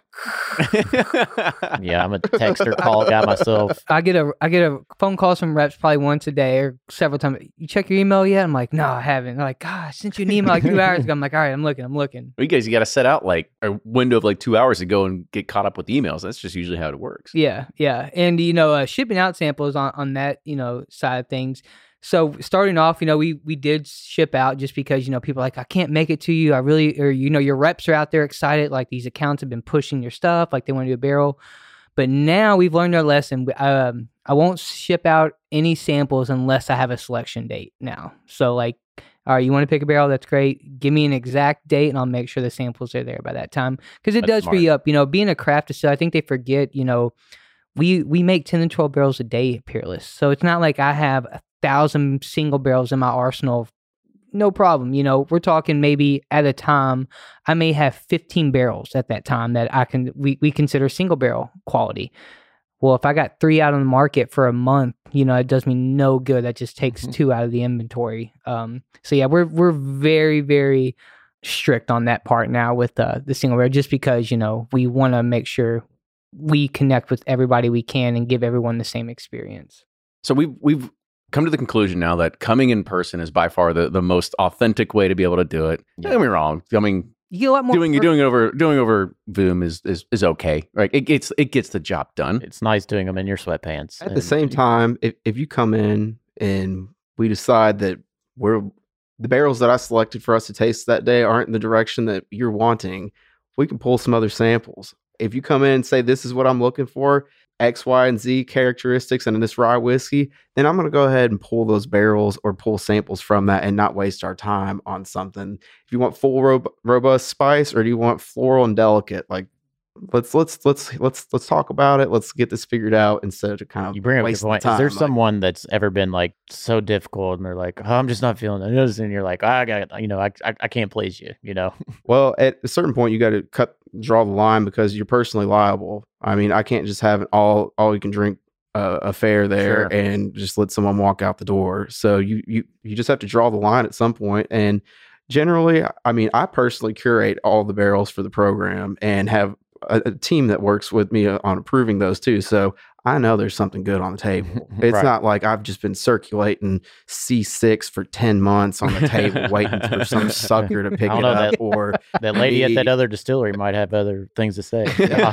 Yeah, I'm a text or call guy myself. I get a I get a phone calls from reps probably once a day or several times. You check your email yet? I'm like, no, I haven't. They're like, God, I sent you an email like two hours ago. I'm like, all right, I'm looking, I'm looking. Well, you guys, you got to set out like a window of like two hours to go and get caught up with emails. That's just usually how it works. Yeah, yeah. And, you know, uh, shipping out samples on, on that, you know, side of things. So starting off, you know, we we did ship out just because, you know, people are like, I can't make it to you. I really, or, you know, your reps are out there excited. Like these accounts have been pushing your stuff. Like they want to do a barrel. But now we've learned our lesson. Um, I won't ship out any samples unless I have a selection date now. So like, all right, you want to pick a barrel? That's great. Give me an exact date and I'll make sure the samples are there by that time. Because it That's does free smart. up, you know, being a craft distiller, I think they forget, you know, we we make ten to twelve barrels a day at Peerless. So it's not like I have a thousand single barrels in my arsenal. No problem. You know, we're talking maybe at a time, I may have fifteen barrels at that time that I can, we, we consider single barrel quality. Well, if I got three out on the market for a month, you know, it does me no good. That just takes Mhm. two out of the inventory. Um, so yeah, we're, we're very, very strict on that part now with uh, the single barrel, just because, you know, we want to make sure we connect with everybody we can and give everyone the same experience. So we've we've come to the conclusion now that coming in person is by far the, the most authentic way to be able to do it. Don't get me wrong. I mean, You get a lot more doing doing it over doing over Voom is is, is okay. Right? It gets it gets the job done. It's nice doing them in your sweatpants. at the and- same time, if, if you come in and we decide that we're the barrels that I selected for us to taste that day aren't in the direction that you're wanting, we can pull some other samples. If you come in and say, this is what I'm looking for, X, Y, and Z characteristics and in this rye whiskey, then I'm going to go ahead and pull those barrels or pull samples from that and not waste our time on something. If you want full rob- robust spice, or do you want floral and delicate, like let's let's let's let's let's talk about it. Let's get this figured out instead of kind of You bring up a good wasting point. time. Is there Like, someone that's ever been like so difficult and they're like, oh, I'm just not feeling it? And you're like, I got, you know, I, I, I can't please you, you know? Well, at a certain point, you got to cut, draw the line because you're personally liable. I mean, I can't just have an all all you can drink uh, affair there Sure. and just let someone walk out the door. So you you you just have to draw the line at some point. And generally, I mean, I personally curate all the barrels for the program and have a, a team that works with me on approving those too. So I know there's something good on the table. It's Right. not like I've just been circulating C six for ten months on the table waiting for some sucker to pick I it don't know up that- or That lady at that the- other distillery might have other things to say.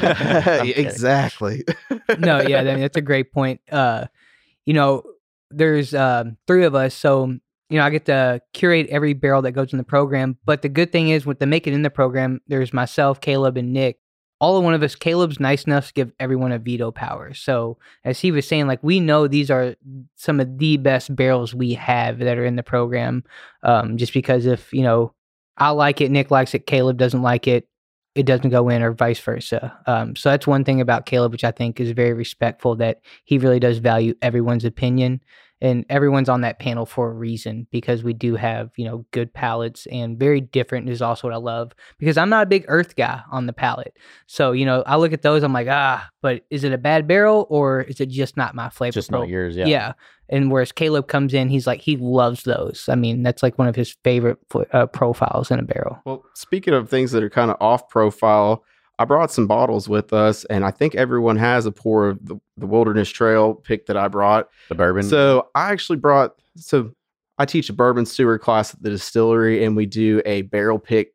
I'm kidding. exactly. No, yeah, I mean, that's a great point. Uh, you know, there's um, three of us, so you know, I get to curate every barrel that goes in the program. But the good thing is, with the make it in the program, there's myself, Caleb, and Nick. All of one of us. Caleb's nice enough to give everyone a veto power. So as he was saying, like we know these are some of the best barrels we have that are in the program. Um, just because if you know, I like it, Nick likes it, Caleb doesn't like it, it doesn't go in, or vice versa. Um, so that's one thing about Caleb, which I think is very respectful, that he really does value everyone's opinion, and everyone's on that panel for a reason, because we do have, you know, good palates, and very different is also what I love, because I'm not a big earth guy on the palate. So, you know, I look at those, I'm like, ah, but is it a bad barrel, or is it just not my flavor? Just pro- not yours, yeah. Yeah. And whereas Caleb comes in, he's like, he loves those. I mean, that's like one of his favorite uh, profiles in a barrel. Well, speaking of things that are kind of off profile, I brought some bottles with us, and I think everyone has a pour of the, the Wilderness Trail pick that I brought. The bourbon. So I actually brought, so I teach a bourbon steward class at the distillery, and we do a barrel pick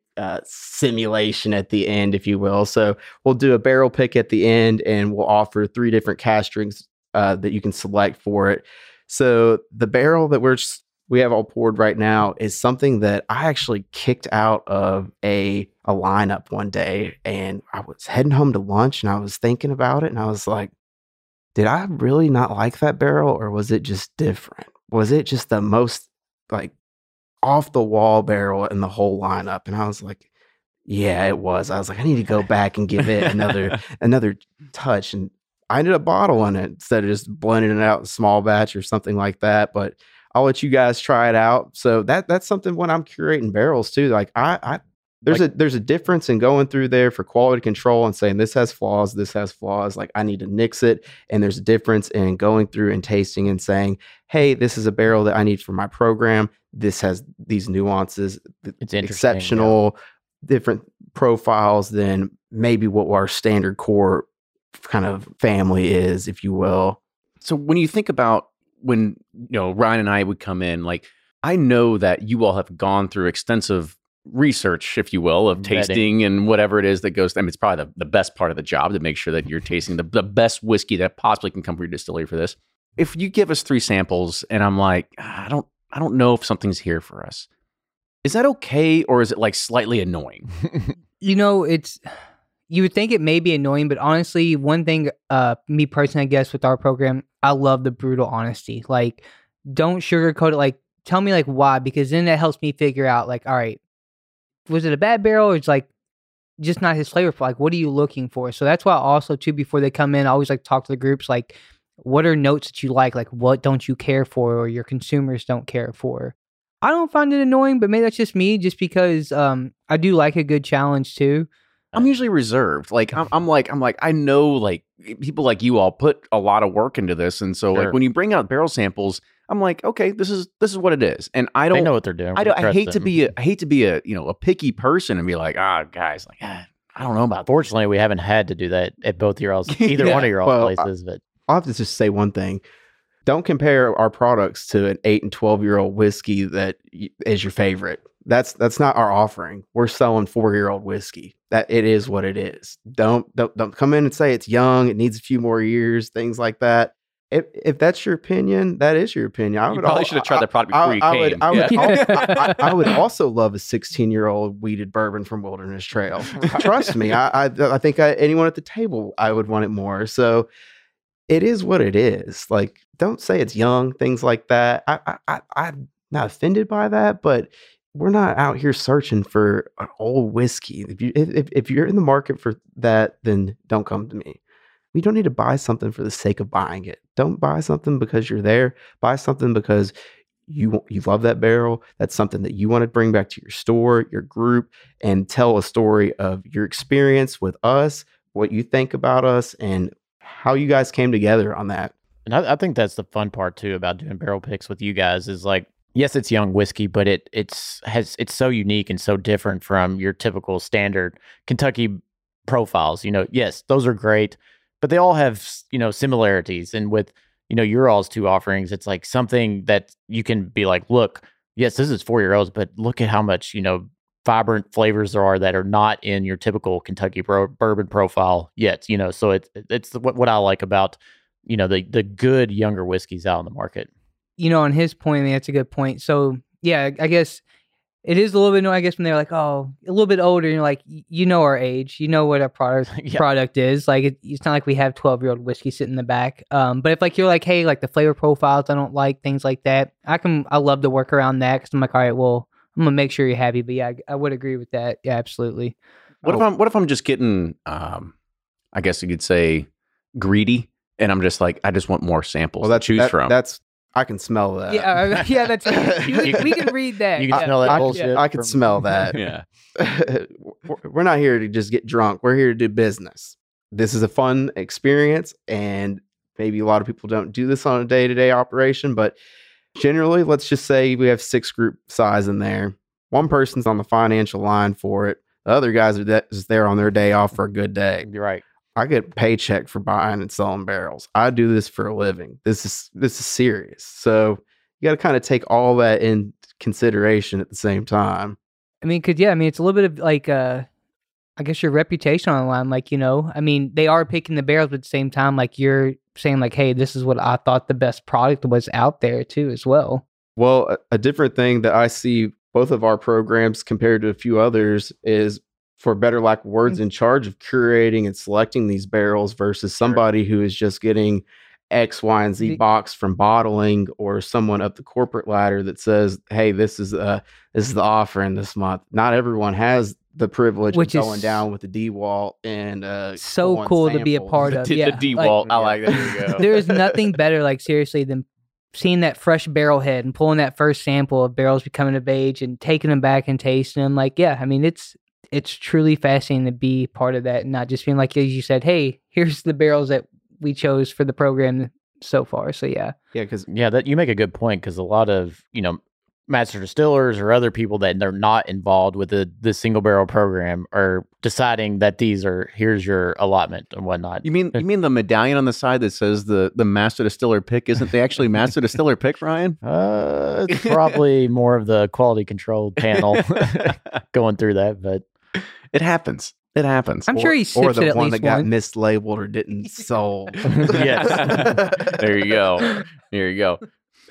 uh, simulation at the end, if you will. So we'll do a barrel pick at the end, and we'll offer three different cast strings uh, that you can select for it. So the barrel that we're we have all poured right now is something that I actually kicked out of a a lineup one day, and I was heading home to lunch, and I was thinking about it, and I was like, did I really not like that barrel, or was it just different? Was it just the most like off the wall barrel in the whole lineup? And I was like, yeah, it was. I was like, I need to go back and give it another another touch. And I ended up bottling it instead of just blending it out in small batch or something like that. But I'll let you guys try it out. So that that's something when I'm curating barrels too. Like I, I there's like, a there's a difference in going through there for quality control and saying this has flaws, this has flaws. Like I need to nix it. And there's a difference in going through and tasting and saying, hey, this is a barrel that I need for my program. This has these nuances. It's exceptional, yeah. Different profiles than maybe what our standard core kind of family is, if you will. So when you think about when, you know, Ryan and I would come in, like, I know that you all have gone through extensive research, if you will, of tasting and whatever it is that goes. I mean, it's probably the, the best part of the job to make sure that you're tasting the, the best whiskey that possibly can come from your distillery for this. If you give us three samples and I'm like, I don't, I don't know if something's here for us, is that okay? Or is it like slightly annoying? You know, it's, you would think it may be annoying, but honestly, one thing, uh, me personally, I guess with our program, I love the brutal honesty. Like, don't sugarcoat it. Like, tell me like why, because then that helps me figure out like, all right, was it a bad barrel or it's like just not his flavor? Like, what are you looking for? So that's why also too, before they come in, I always like talk to the groups, like, what are notes that you like? Like, what don't you care for or your consumers don't care for? I don't find it annoying, but maybe that's just me, just because um, I do like a good challenge too. I'm usually reserved. Like, I'm, I'm like, I'm like, I know like people like you all put a lot of work into this. And so sure. like when you bring out barrel samples, I'm like, okay, this is, this is what it is. And I don't they know what they're doing. I don't, I hate them. to be, a, I hate to be a, you know, a picky person and be like, ah, guys, like, ah, I don't know about Fortunately, we haven't had to do that at both your all's, either yeah. one of your all's well, places, but. I'll have to just say one thing. Don't compare our products to an eight and twelve year old whiskey that is your favorite. That's that's not our offering. We're selling four year old whiskey. That it is what it is. Don't don't don't come in and say it's young. It needs a few more years. Things like that. If if that's your opinion, that is your opinion. I you would probably al- should have tried the product before I, you I, came. I would, I, would yeah. al- I, I would also love a sixteen year old weeded bourbon from Wilderness Trail. Trust me. I I, I think I, anyone at the table, I would want it more. So. It is what it is. Like, don't say it's young, things like that. I, I, I, I'm not offended by that, but we're not out here searching for an old whiskey. If you, if, if you're in the market for that, then don't come to me. We don't need to buy something for the sake of buying it. Don't buy something because you're there. Buy something because you you love that barrel. That's something that you want to bring back to your store, your group, and tell a story of your experience with us, what you think about us, and how you guys came together on that. And I, I think that's the fun part too about doing barrel picks with you guys is like, yes, it's young whiskey, but it it's has it's so unique and so different from your typical standard Kentucky profiles. You know, yes, those are great, but they all have, you know, similarities. And with, you know, your all's two offerings, it's like something that you can be like, look, yes, this is four year olds, but look at how much, you know, vibrant flavors there are that are not in your typical Kentucky bro- bourbon profile yet, you know, so it's it's what, what I like about, you know, the the good younger whiskeys out in the market. You know, on his point, I mean, that's a good point. So yeah, I guess it is a little bit, I guess, when they're like, oh, a little bit older, and you're like, you know our age, you know what our product yeah. product is. Like, it, it's not like we have twelve-year-old whiskey sitting in the back. Um, but if, like, you're like, hey, like, the flavor profiles, I don't like, things like that, I can, I love to work around that, because I'm like, all right, well, I'm gonna make sure you're happy. But yeah, I, I would agree with that. Yeah, absolutely. What oh. if I'm what if I'm just getting um I guess you could say greedy, and I'm just like, I just want more samples well, to choose that, from. That's I can smell that. Yeah, yeah, that's we, we can read that. You can yeah. smell that I, bullshit. I, I can from, smell that. Yeah. We're not here to just get drunk. We're here to do business. This is a fun experience, and maybe a lot of people don't do this on a day-to-day operation, but generally, let's just say we have six group size in there. One person's on the financial line for it. The other guys are de- just there on their day off for a good day. You're right. I get a paycheck for buying and selling barrels. I do this for a living. This is this is serious. So you got to kind of take all that in consideration at the same time. I mean, cause yeah, I mean, it's a little bit of like, uh, I guess your reputation on the line. Like, you know, I mean, they are picking the barrels, but at the same time, like you're saying, like, hey, this is what I thought the best product was out there too, as well. Well, a, a different thing that I see both of our programs compared to a few others is, for better lack of words, in charge of curating and selecting these barrels versus somebody who is just getting X, Y, and Z The- box from bottling, or someone up the corporate ladder that says, "Hey, this is uh this is the offering this month." Not everyone has the privilege Which of is going down with the D-Walt and uh So pulling cool to be a samples. part of. The, yeah, the D-Walt. I like that. There you go. There is nothing better, like seriously, than seeing that fresh barrel head and pulling that first sample of barrels becoming of age and taking them back and tasting them. Like, yeah, I mean, it's it's truly fascinating to be part of that and not just being like, as you said, hey, here's the barrels that we chose for the program so far. So yeah, Yeah, because Yeah, that you make a good point because a lot of, you know, master distillers or other people that they're not involved with the, the single barrel program are deciding that these are, here's your allotment and whatnot. You mean you mean the medallion on the side that says the the master distiller pick isn't the actually master distiller pick, Ryan? Uh, it's probably more of the quality control panel going through that, but It happens. It happens. I'm sure he or sips the it at one least that got once. mislabeled or didn't sold. Yes. There you go. There you go.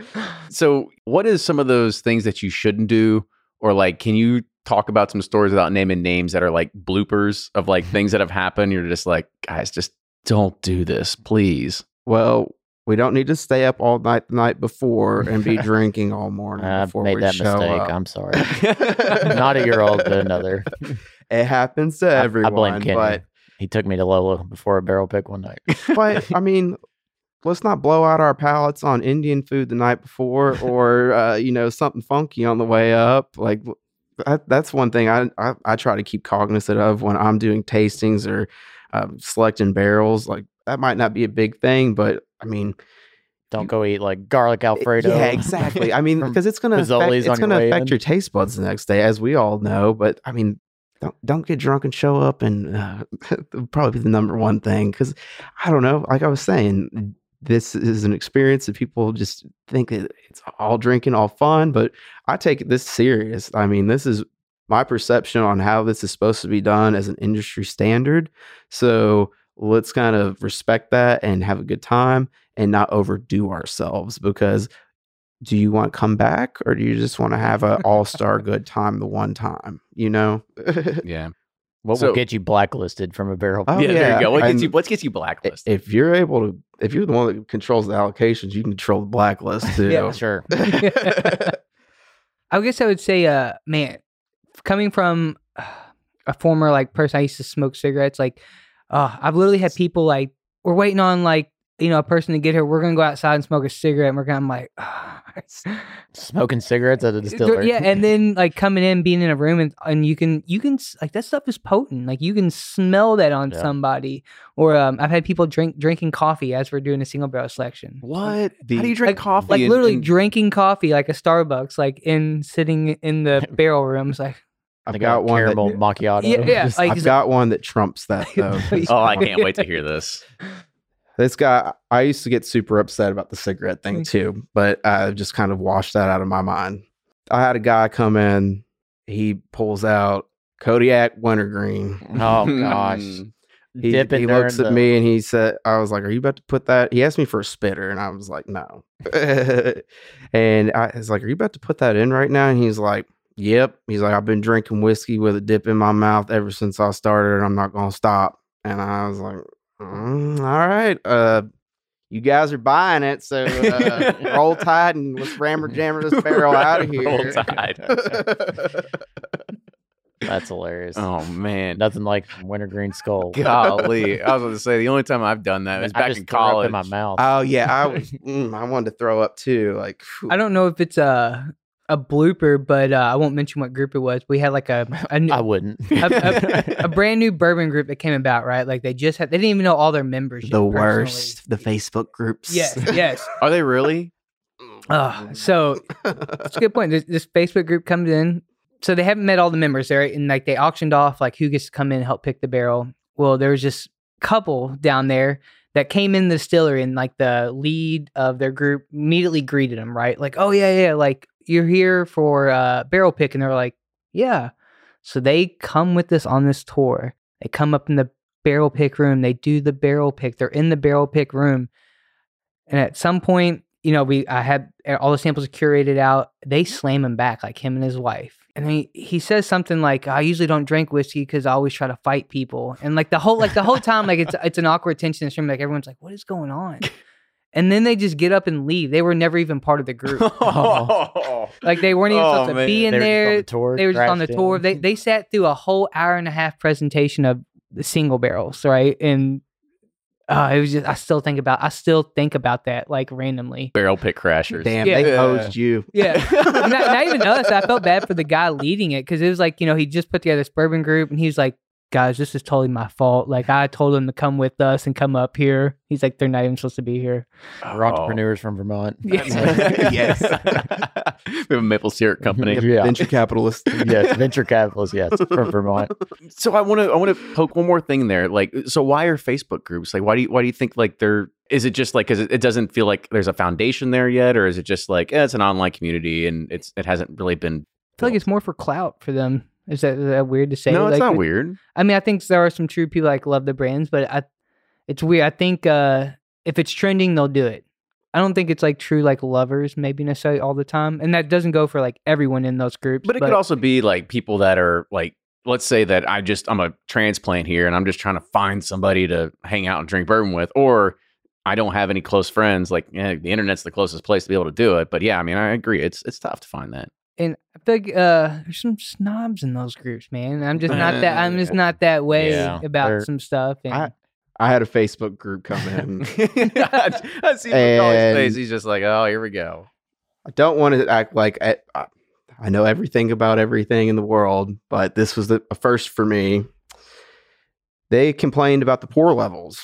So, what is some of those things that you shouldn't do, or like, can you talk about some stories without naming names that are like bloopers of like things that have happened? You're just like, guys, just don't do this, please. Well, we don't need to stay up all night the night before and be drinking all morning I've before made we that show mistake. up. I'm sorry. Not a year old, but another. It happens to I- I everyone, blame Kenny. but He took me to Lola before a barrel pick one night. but I mean, let's not blow out our palates on Indian food the night before, or uh, you know, something funky on the way up. Like that, that's one thing I, I I try to keep cognizant of when I'm doing tastings or um, selecting barrels. Like that might not be a big thing, but I mean, Don't go eat like garlic Alfredo. yeah, exactly. I mean, from because it's gonna affect, Fazoli's it's on your gonna way affect in. your taste buds the next day, as we all know. But I mean, don't don't get drunk and show up, and uh, probably the number one thing. Because I don't know, like I was saying, this is an experience that people just think that it's all drinking, all fun. But I take this serious. I mean, this is my perception on how this is supposed to be done as an industry standard. So let's kind of respect that and have a good time and not overdo ourselves, because do you want to come back, or do you just want to have an all-star good time the one time, you know? Yeah. What So- will get you blacklisted from a barrel Oh, yeah, there yeah, you go. What gets and- you, what gets you blacklisted? If you're able to, if you're the one that controls the allocations, you can control the blacklist too. Yeah, Sure. I guess I would say, uh, man, coming from uh, a former like person, I used to smoke cigarettes. Like, uh, I've literally had people like, we're waiting on like, you know, a person to get here. We're gonna go outside and smoke a cigarette. And we're gonna, I'm like, oh. Smoking cigarettes at a distillery. yeah, and then like coming in, being in a room, and and you can you can s- like that stuff is potent. Like you can smell that on Yeah. somebody. Or um, I've had people drink drinking coffee as we're doing a single barrel selection. What? The- How do you drink like, coffee? Like and- literally and- drinking coffee like a Starbucks, like in sitting in the barrel rooms. Like I've They got got one. That, caramel macchiato. Yeah, yeah, Just- like- I've got one that trumps that though. Oh, I can't wait to hear this. This guy, I used to get super upset about the cigarette thing too, but I just kind of washed that out of my mind. I had a guy come in, he pulls out Kodiak Wintergreen. oh gosh. He, Dip in he there looks in at the- me and he said, I was like, are you about to put that? He asked me for a spitter, and I was like, no. And I was like, are you about to put that in right now? And he's like, yep. He's like, I've been drinking whiskey with a dip in my mouth ever since I started, and I'm not going to stop. And I was like, Mm, all right, uh, you guys are buying it, so uh, roll tide and let's rammer jammer this barrel out of here. Roll Tide. That's hilarious. Oh man. Nothing like wintergreen skull. Golly. I was going to say the only time I've done that was I back just in threw up college. in my mouth. Oh yeah, I was. Mm, I wanted to throw up too. Like I don't know if it's a a blooper, but uh, I won't mention what group it was. We had like a a, new- I wouldn't. a, a, a brand new bourbon group that came about, right? Like they just had, they didn't even know all their members. yet, the personally. worst, the Facebook groups. Yes, yes. Are they really? Uh, so that's a good point. This, this Facebook group comes in. So they haven't met all the members there, and like they auctioned off like who gets to come in and help pick the barrel. Well, there was this couple down there that came in the distillery, and like the lead of their group immediately greeted them, right? Like, oh yeah, yeah, like you're here for uh, barrel pick, and they're like, yeah. So they come with us on this tour. They come up in the barrel pick room. They do the barrel pick. They're in the barrel pick room. And at some point, you know, we I had all the samples curated out. They slam him back, like him and his wife. And he, he says something like, I usually don't drink whiskey because I always try to fight people. And like the whole like the whole time, like it's it's an awkward tension in the stream. Like everyone's like, what is going on? And then they just get up and leave. They were never even part of the group. Oh. Like they weren't even Oh, supposed to man. be in They were just there. on the tour, They were just on the crashed tour. in. They they sat through a whole hour and a half presentation of the single barrels, right? And uh, it was just I still think about I still think about that like randomly. Barrel pick crashers. Damn, Yeah. they hosed you. Yeah, not, not even us. I felt bad for the guy leading it because it was like, you know, he just put together this bourbon group and he was like, guys, this is totally my fault. Like I told them to come with us and come up here. He's like, they're not even supposed to be here. We're entrepreneurs from Vermont. Yes. We have a maple syrup company. Yeah. Venture capitalist. Yes, venture capitalists, yes, from Vermont. So I want to I want to poke one more thing there. Like, so why are Facebook groups? Like, why do you why do you think like they're? Is it just like because it, it doesn't feel like there's a foundation there yet, or is it just like eh, it's an online community and it's it hasn't really been? I feel like it's more for clout for them. Is that, is that weird to say? No, it's Like, not it- weird. I mean, I think there are some true people like love the brands, but I, it's weird. I think uh, if it's trending, they'll do it. I don't think it's like true like lovers maybe necessarily all the time, and that doesn't go for like everyone in those groups. But it could also be like people that are like, let's say that I just I'm a transplant here and I'm just trying to find somebody to hang out and drink bourbon with, or I don't have any close friends. Like, yeah, the internet's the closest place to be able to do it. But yeah, I mean, I agree. It's it's tough to find that. And I feel like uh, there's some snobs in those groups, man. I'm just not that. I'm just not that way Yeah, about they're- some stuff. And I, I had a Facebook group come in. I I see Macaulay's face. He's just like, oh, here we go. I don't want to act like I, I, I know everything about everything in the world, but this was the, a first for me. They complained about the pour levels,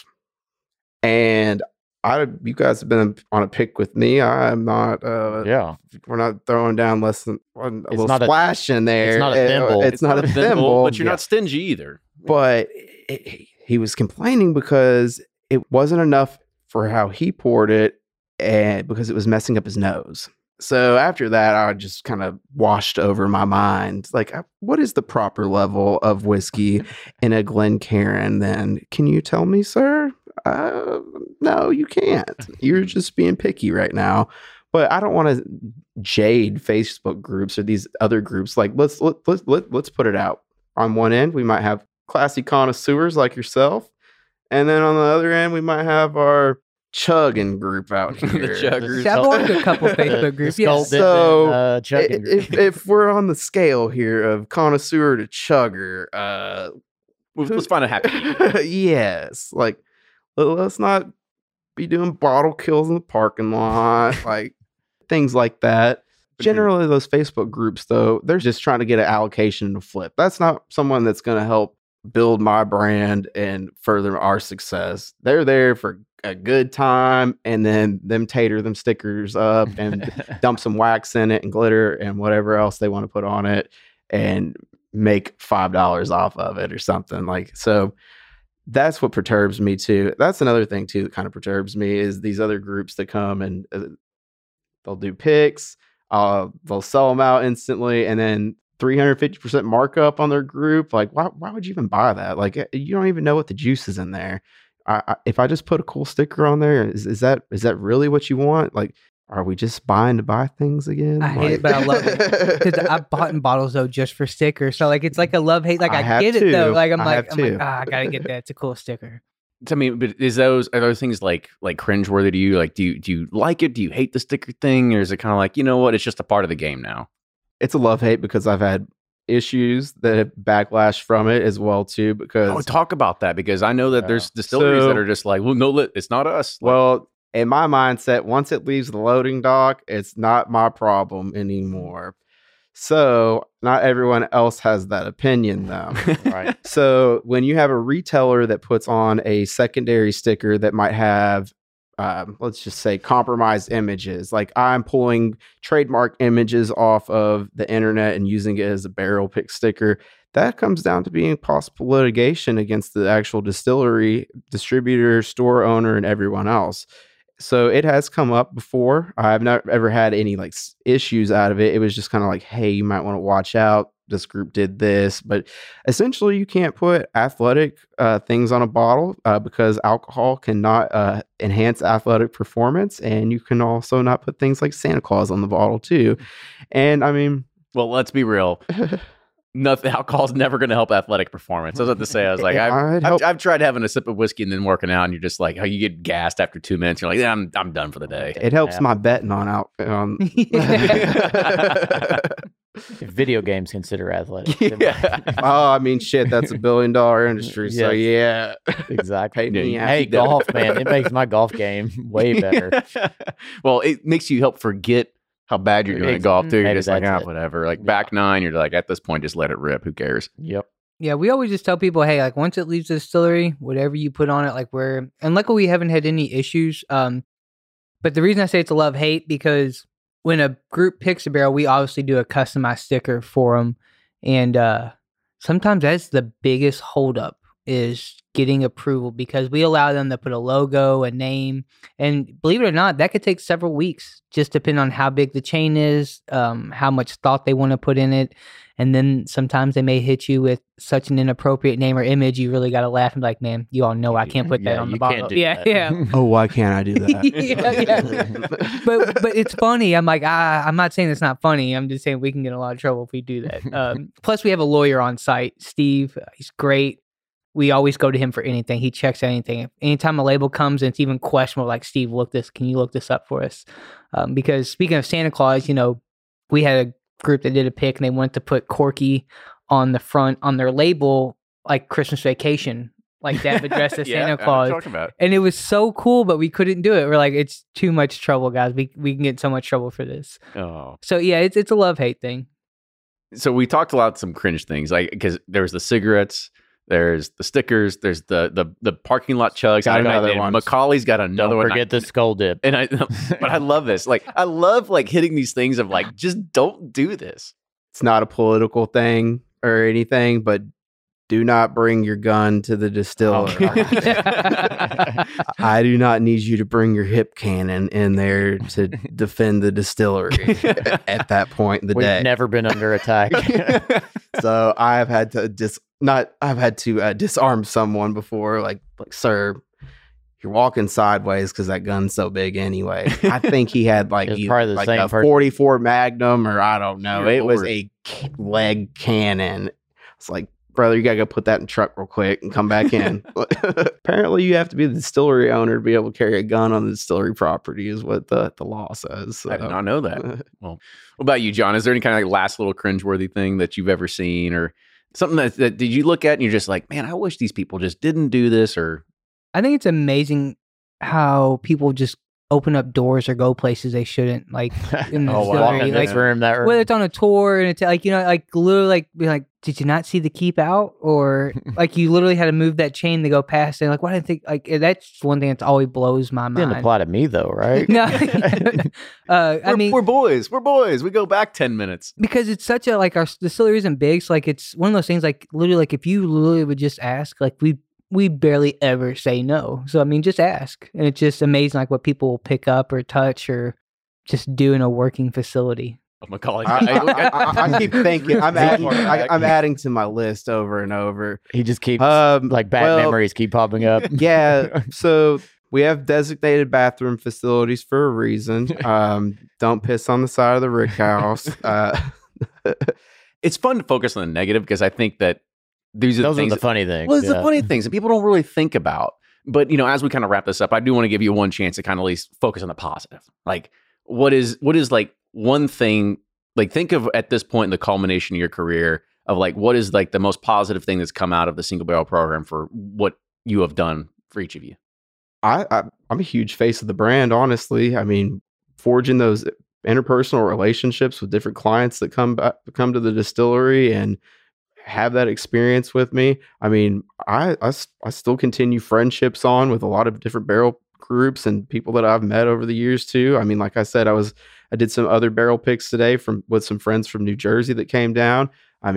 and I, you guys have been on a pick with me. I'm not. Uh, Yeah. We're not throwing down less than a little not a- splash in there. it's not a Uh, thimble. It's, not, a thimble, but you're Yeah. not stingy either. But it, he was complaining because it wasn't enough for how he poured it, and because it was messing up his nose. So after that, I just kind of washed over my mind, like, uh, what is the proper level of whiskey in a Glencairn? Then can you tell me, sir? Uh, no, you can't. You're just being picky right now. But I don't want to jade Facebook groups or these other groups. Like, let's let, let's let, let's put it out. On one end, we might have classy connoisseurs like yourself, and then on the other end, we might have our chugging group out The here. chuggers. Yeah, I've belonged to a couple Facebook groups. Yeah. Skull So, dipping, uh, chugging group. if, if we're on the scale here of connoisseur to chugger, uh, Let's let's find a happy medium. yes, like let- let's not be doing bottle kills in the parking lot, like things like that. Generally, those Facebook groups, though, they're just trying to get an allocation to flip. That's not someone that's going to help build my brand and further our success. They're there for a good time, and then them tater them stickers up and dump some wax in it and glitter and whatever else they want to put on it and make five dollars off of it or something. Like, so that's what perturbs me too. That's another thing too that kind of perturbs me is these other groups that come and uh, they'll do picks, uh, they'll sell them out instantly, and then three hundred fifty percent markup on their group. Like, why, why would you even buy that? Like, you don't even know what the juice is in there. I, I, if I just put a cool sticker on there, is, is that is that really what you want? Like, are we just buying to buy things again? I hate it, but I love it. Because I bought in bottles though just for stickers. So like it's like a love hate. Like I I, have get it though. too. Like I'm I like have I'm like too. ah, I gotta get that. It's a cool sticker. I mean, but is those are those things like like cringeworthy to you? Like, do you do you like it? Do you hate the sticker thing, or is it kind of like, you know what? It's just a part of the game now. It's a love hate because I've had issues that have backlash from it as well too. Because Oh, talk about that, because I know that Yeah. there's distilleries So- that are just like, well, no, li- it's not us. Like, well, in my mindset, once it leaves the loading dock, it's not my problem anymore. So not everyone else has that opinion though. Right. So when you have a retailer that puts on a secondary sticker that might have, um, let's just say, compromised images, like I'm pulling trademark images off of the internet and using it as a barrel pick sticker, that comes down to being possible litigation against the actual distillery, distributor, store owner, and everyone else. So it has come up before. I've not ever had any like s- issues out of it. It was just kind of like, hey, you might want to watch out. This group did this, but essentially you can't put athletic uh, things on a bottle uh, because alcohol cannot uh, enhance athletic performance, and you can also not put things like Santa Claus on the bottle too. And I mean, Well, let's be real. Nothing. Alcohol's never going to help athletic performance. I was about to say, I was like, I've, I'd I've, help- I've tried having a sip of whiskey and then working out, and you're just like, how you get gassed after two minutes. You're like, yeah, I'm I'm done for the day. it helps Yeah. my betting on out. Um, If video games consider athletic. Yeah. oh, I mean, shit, that's a billion dollar industry. So Yes. yeah, Exactly. Pay me out. Hey, golf, man. It makes my golf game way better. Well, it makes you help forget how bad you're doing at Ex- golf too. You're maybe just like, that's ah, it. whatever. Like back nine, you're like, at this point, just let it rip. Who cares? Yep. Yeah, we always just tell people, hey, like once it leaves the distillery, whatever you put on it, like we're and luckily we haven't had any issues. Um, but the reason I say it's a love hate because when a group picks a barrel, we obviously do a customized sticker for them, and uh, sometimes that's the biggest holdup is getting approval because we allow them to put a logo, a name, and believe it or not, that could take several weeks, just depending on how big the chain is, um, how much thought they want to put in it. And then sometimes they may hit you with such an inappropriate name or image, you really got to laugh and be like, man, you all know I can't put that Yeah, on the you bottle. can't do yeah, that. yeah. oh, why can't I do that? yeah, yeah. But but it's funny. I'm like, ah, I'm not saying it's not funny. I'm just saying we can get in a lot of trouble if we do that. Um, plus, we have a lawyer on site, Steve. Uh, He's great. We always go to him for anything. He checks anything. Anytime a label comes and it's even questionable, like, Steve, look this. Can you look this up for us? Um, because speaking of Santa Claus, you know, we had a group that did a pick and they wanted to put Corky on the front on their label, like Christmas Vacation, like that addressed to Yeah, I Santa know what Claus. you're talking about. And it was so cool, but we couldn't do it. We're like, it's too much trouble, guys. We we can get in so much trouble for this. Oh. So yeah, it's it's a love hate thing. So we talked about some cringe things, like because there's the cigarettes, there's the stickers, there's the the the parking lot chugs. Got and I- another and one. Macaulay's got another Don't one. forget the skull dip. And I, but I love this. Like I love like hitting these things of like, just don't do this. It's not a political thing or anything, but do not bring your gun to the distillery. I do not need you to bring your hip cannon in there to defend the distillery at that point in the We've day. never been under attack. So I've had to dis not I've had to uh, disarm someone before, like like sir, you're walking sideways because that gun's so big anyway. I think he had like, It's either, probably the like same a person. forty-four Magnum or I don't know. Dear it was Lord. a c- leg cannon. It's like, brother, you gotta go put that in the truck real quick and come back in. Apparently, you have to be the distillery owner to be able to carry a gun on the distillery property, is what the, the law says. So. I did not know that. Well, what about you, John? Is there any kind of like last little cringeworthy thing that you've ever seen, or something that, that did you look at and you're just like, man, I wish these people just didn't do this, or I think it's amazing how people just open up doors or go places they shouldn't, like in the Oh, distillery. wow. Walk in Like, this room, that room. whether it's on a tour and it's like, you know, like literally like be like, did you not see the keep out? Or like you literally had to move that chain to go past and like, why didn't think like that's one thing that's always blows my mind. Didn't apply to me though, right? No. uh, I we're, mean, we're boys, we're boys. We go back ten minutes. because it's such a like our distillery isn't big, so like it's one of those things like literally like if you literally would just ask, like we we barely ever say no. So I mean, just ask, and it's just amazing like what people will pick up or touch or just do in a working facility. Oh, Macaulay. I, I, I, I keep thinking I'm adding, I, I'm adding to my list over and over. He just keeps Um, like bad well, memories keep popping up. Yeah, so we have designated bathroom facilities for a reason. Um, don't piss on the side of the rick house. Uh, It's fun to focus on the negative because I think that these are Those the are things the funny things. Well, it's the yeah. funny things that people don't really think about. But you know, as we kind of wrap this up, I do want to give you one chance to kind of at least focus on the positive. Like, what is what is like one thing? Like, think of at this point in the culmination of your career of like what is like the most positive thing that's come out of the single barrel program for what you have done for each of you. I, I I'm a huge face of the brand, honestly. I mean, forging those interpersonal relationships with different clients that come back, come to the distillery and have that experience with me. I mean, I, I s- I still continue friendships on with a lot of different barrel groups and people that I've met over the years too. I mean, like I said, I was I did some other barrel picks today from with some friends from New Jersey that came down. I mean,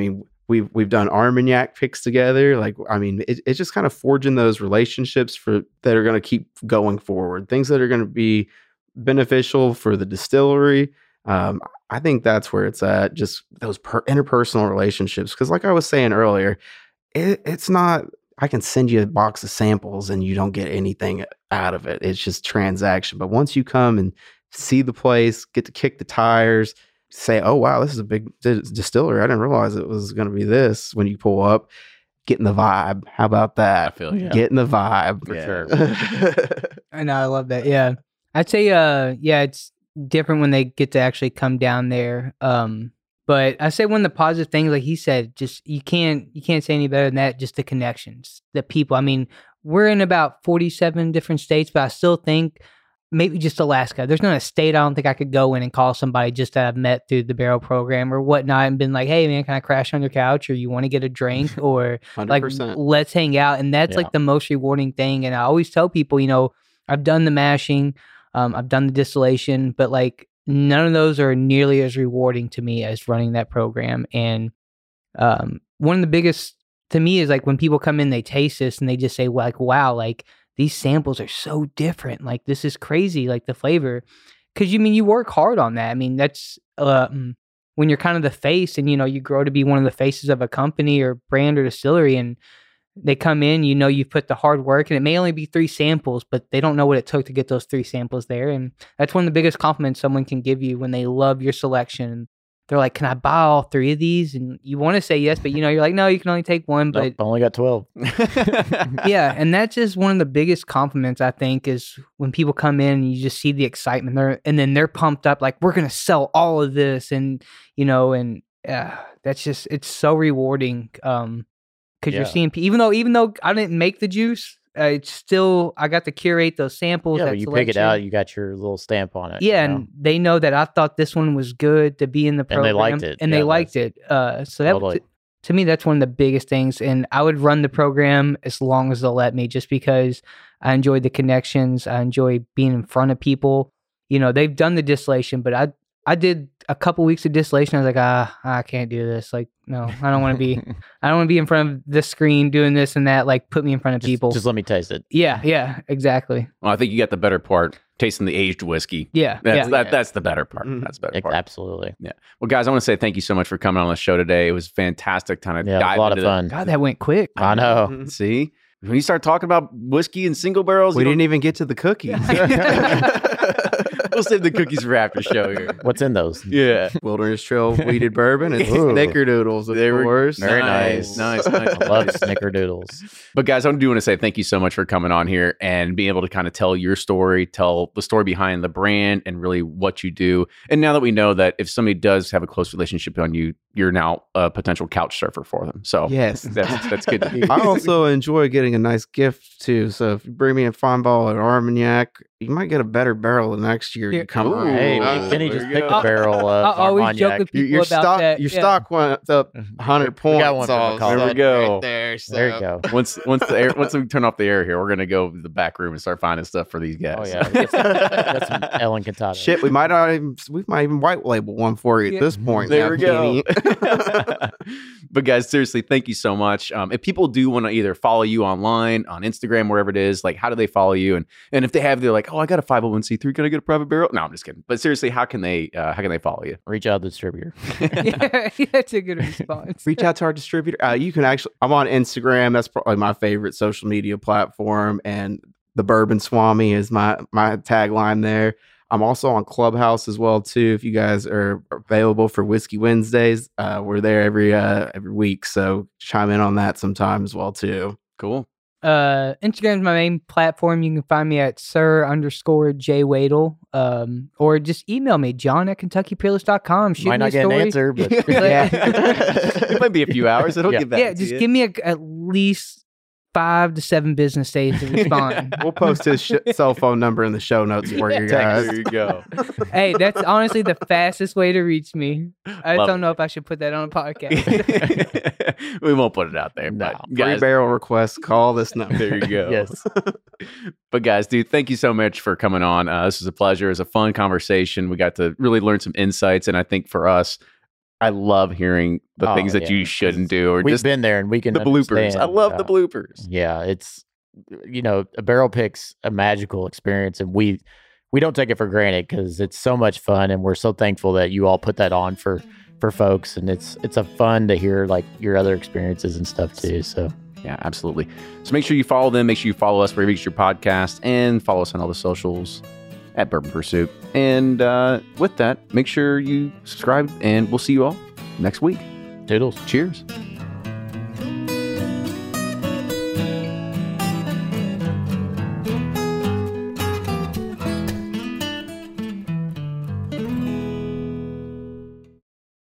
We've we've done Armagnac picks together. Like, I mean, it, it's just kind of forging those relationships for that are going to keep going forward. Things that are going to be beneficial for the distillery. Um, I think that's where it's at. Just those per- interpersonal relationships. Because, like I was saying earlier, it, it's not. I can send you a box of samples and you don't get anything out of it. It's just transaction. But once you come and see the place, get to kick the tires, say, oh, wow, this is a big d- distillery. I didn't realize it was going to be this when you pull up. Getting the vibe. How about that? I feel you. Getting the vibe. For Yeah. sure. I know, I love that. Yeah. I'd say uh yeah, it's different when they get to actually come down there. Um but I say one of the positive things, like he said, just you can't you can't say any better than that, just the connections, the people. I mean, we're in about forty-seven different states, but I still think maybe just Alaska. There's not a state I don't think I could go in and call somebody just that I've met through the Barrel program or whatnot and been like, hey man, can I crash on your couch, or you want to get a drink, or one hundred like percent. let's hang out. And that's Yeah. like the most rewarding thing. And I always tell people, you know, I've done the mashing, um, I've done the distillation, but like none of those are nearly as rewarding to me as running that program. And um, one of the biggest to me is like when people come in, they taste this and they just say, like, wow, like these samples are so different. Like this is crazy, like the flavor. Cause you mean you work hard on that. I mean, that's um, when you're kind of the face and, you know, you grow to be one of the faces of a company or brand or distillery, and they come in, you know, you've put the hard work, and it may only be three samples, but they don't know what it took to get those three samples there. And that's one of the biggest compliments someone can give you when they love your selection. They're like, can I buy all three of these? And you want to say yes, but you know, you're like, no, you can only take one. But Nope, I only got twelve. yeah, and that's just one of the biggest compliments, I think, is when people come in and you just see the excitement there, and then they're pumped up, like, we're going to sell all of this. And, you know, and uh, that's just, it's so rewarding. Um, Because Yeah. you're seeing, pe- even though even though I didn't make the juice, uh, it's still I got to curate those samples. Yeah, that but you pick it selection. out, you got your little stamp on it. Yeah, you know? and they know that I thought this one was good to be in the And they program, liked it. and Yeah, they liked that's- it. Uh, so that Totally. to, to me, that's one of the biggest things. And I would run the program as long as they'll let me, just because I enjoy the connections. I enjoy being in front of people. You know, they've done the distillation, but I I did a couple weeks of distillation. I was like, ah, I can't do this. Like, no, I don't want to be. I don't want to be in front of the screen doing this and that. Like, put me in front of just, people. just let me taste it. yeah, yeah, exactly. Well, I think you got the better part, tasting the aged whiskey. Yeah, That's yeah. that. That's the better part. Mhm. That's the better Ex- part. Absolutely. Well, guys, I want to say thank you so much for coming on the show today. It was fantastic. Kind of Yeah, it was dive a lot of into the- fun. God, that went quick. I know. Mhm. See, when you start talking about whiskey and single barrels, We you didn't even get to the cookies. we'll save the cookies for after show here. What's in those? Yeah. Wilderness Trail weeded bourbon and Ooh. snickerdoodles, of They were course. Very nice, nice. nice, nice. I love snickerdoodles. But guys, I do want to say thank you so much for coming on here and being able to kind of tell your story, tell the story behind the brand and really what you do. And now that we know that if somebody does have a close relationship on you, you're now a potential couch surfer for them. So Yes. that's that's good to hear. I also enjoy getting a nice gift too. So if you bring me a fine bottle of Armagnac, you might get a better barrel the next year you Here- come Ooh. around. Hey, Oh, me and Kenny there just you picked go. a barrel I of always joke Armagnac. with Your, people your about stock, that. your yeah. stock went up one hundred We points. got one from all the of a call. There we sudden go. right there, so. There you go. Once once the air, once we turn off the air here, we're gonna go to the back room and start finding stuff for these guys. Oh yeah, get some, get some Ellen Cantata. Shit, we might not even we might even white label one for you Yeah. at this point. There now, we go. Kenny. But guys, seriously, thank you so much. Um, if people do want to either follow you online, on Instagram, wherever it is, like how do they follow you? And and if they have, they're like, oh, I got a five oh one c three, can I get a private barrel? No, I'm just kidding. But seriously, how can they uh, how can they follow you? Reach out to the distributor. yeah, that's a good response. Reach out to our distributor. Uh, you can actually, I'm on Instagram. That's probably my favorite social media platform. And the Bourbon Swami is my my tagline there. I'm also on Clubhouse as well too. If you guys are available for Whiskey Wednesdays, uh, we're there every uh, every week. So chime in on that sometime as well too. Cool. Uh, Instagram's my main platform. You can find me at sir underscore J Wadle. Um, or just email me, John at Kentucky Peerless dot com. Shoot Might me a not get an story. answer, but It might be a few hours. It'll Yeah. get back Yeah, to just you. give me a, at least five to seven business days to respond. We'll post his sh- cell phone number in the show notes for you guys. There you go. Hey, that's honestly the fastest way to reach me. I just Love don't it. know if I should put that on a podcast. We won't put it out there. No. But Free guys, barrel request. Call this number. there you go. yes. But guys, dude, thank you so much for coming on. Uh, this was a pleasure. It was a fun conversation. We got to really learn some insights, and I think for us, I love hearing the Oh, things that yeah, you shouldn't 'cause do, or We've just been there and we can the bloopers. I understand, love the uh, bloopers. Yeah, it's you know a barrel pick's a magical experience, and we we don't take it for granted because it's so much fun, and we're so thankful that you all put that on for for folks, and it's it's a fun to hear like your other experiences and stuff too. So Yeah, absolutely. So make sure you follow them. Make sure you follow us wherever you get your podcast, and follow us on all the socials at Bourbon Pursuit. And uh, with that, make sure you subscribe, and we'll see you all next week. toodles. Cheers.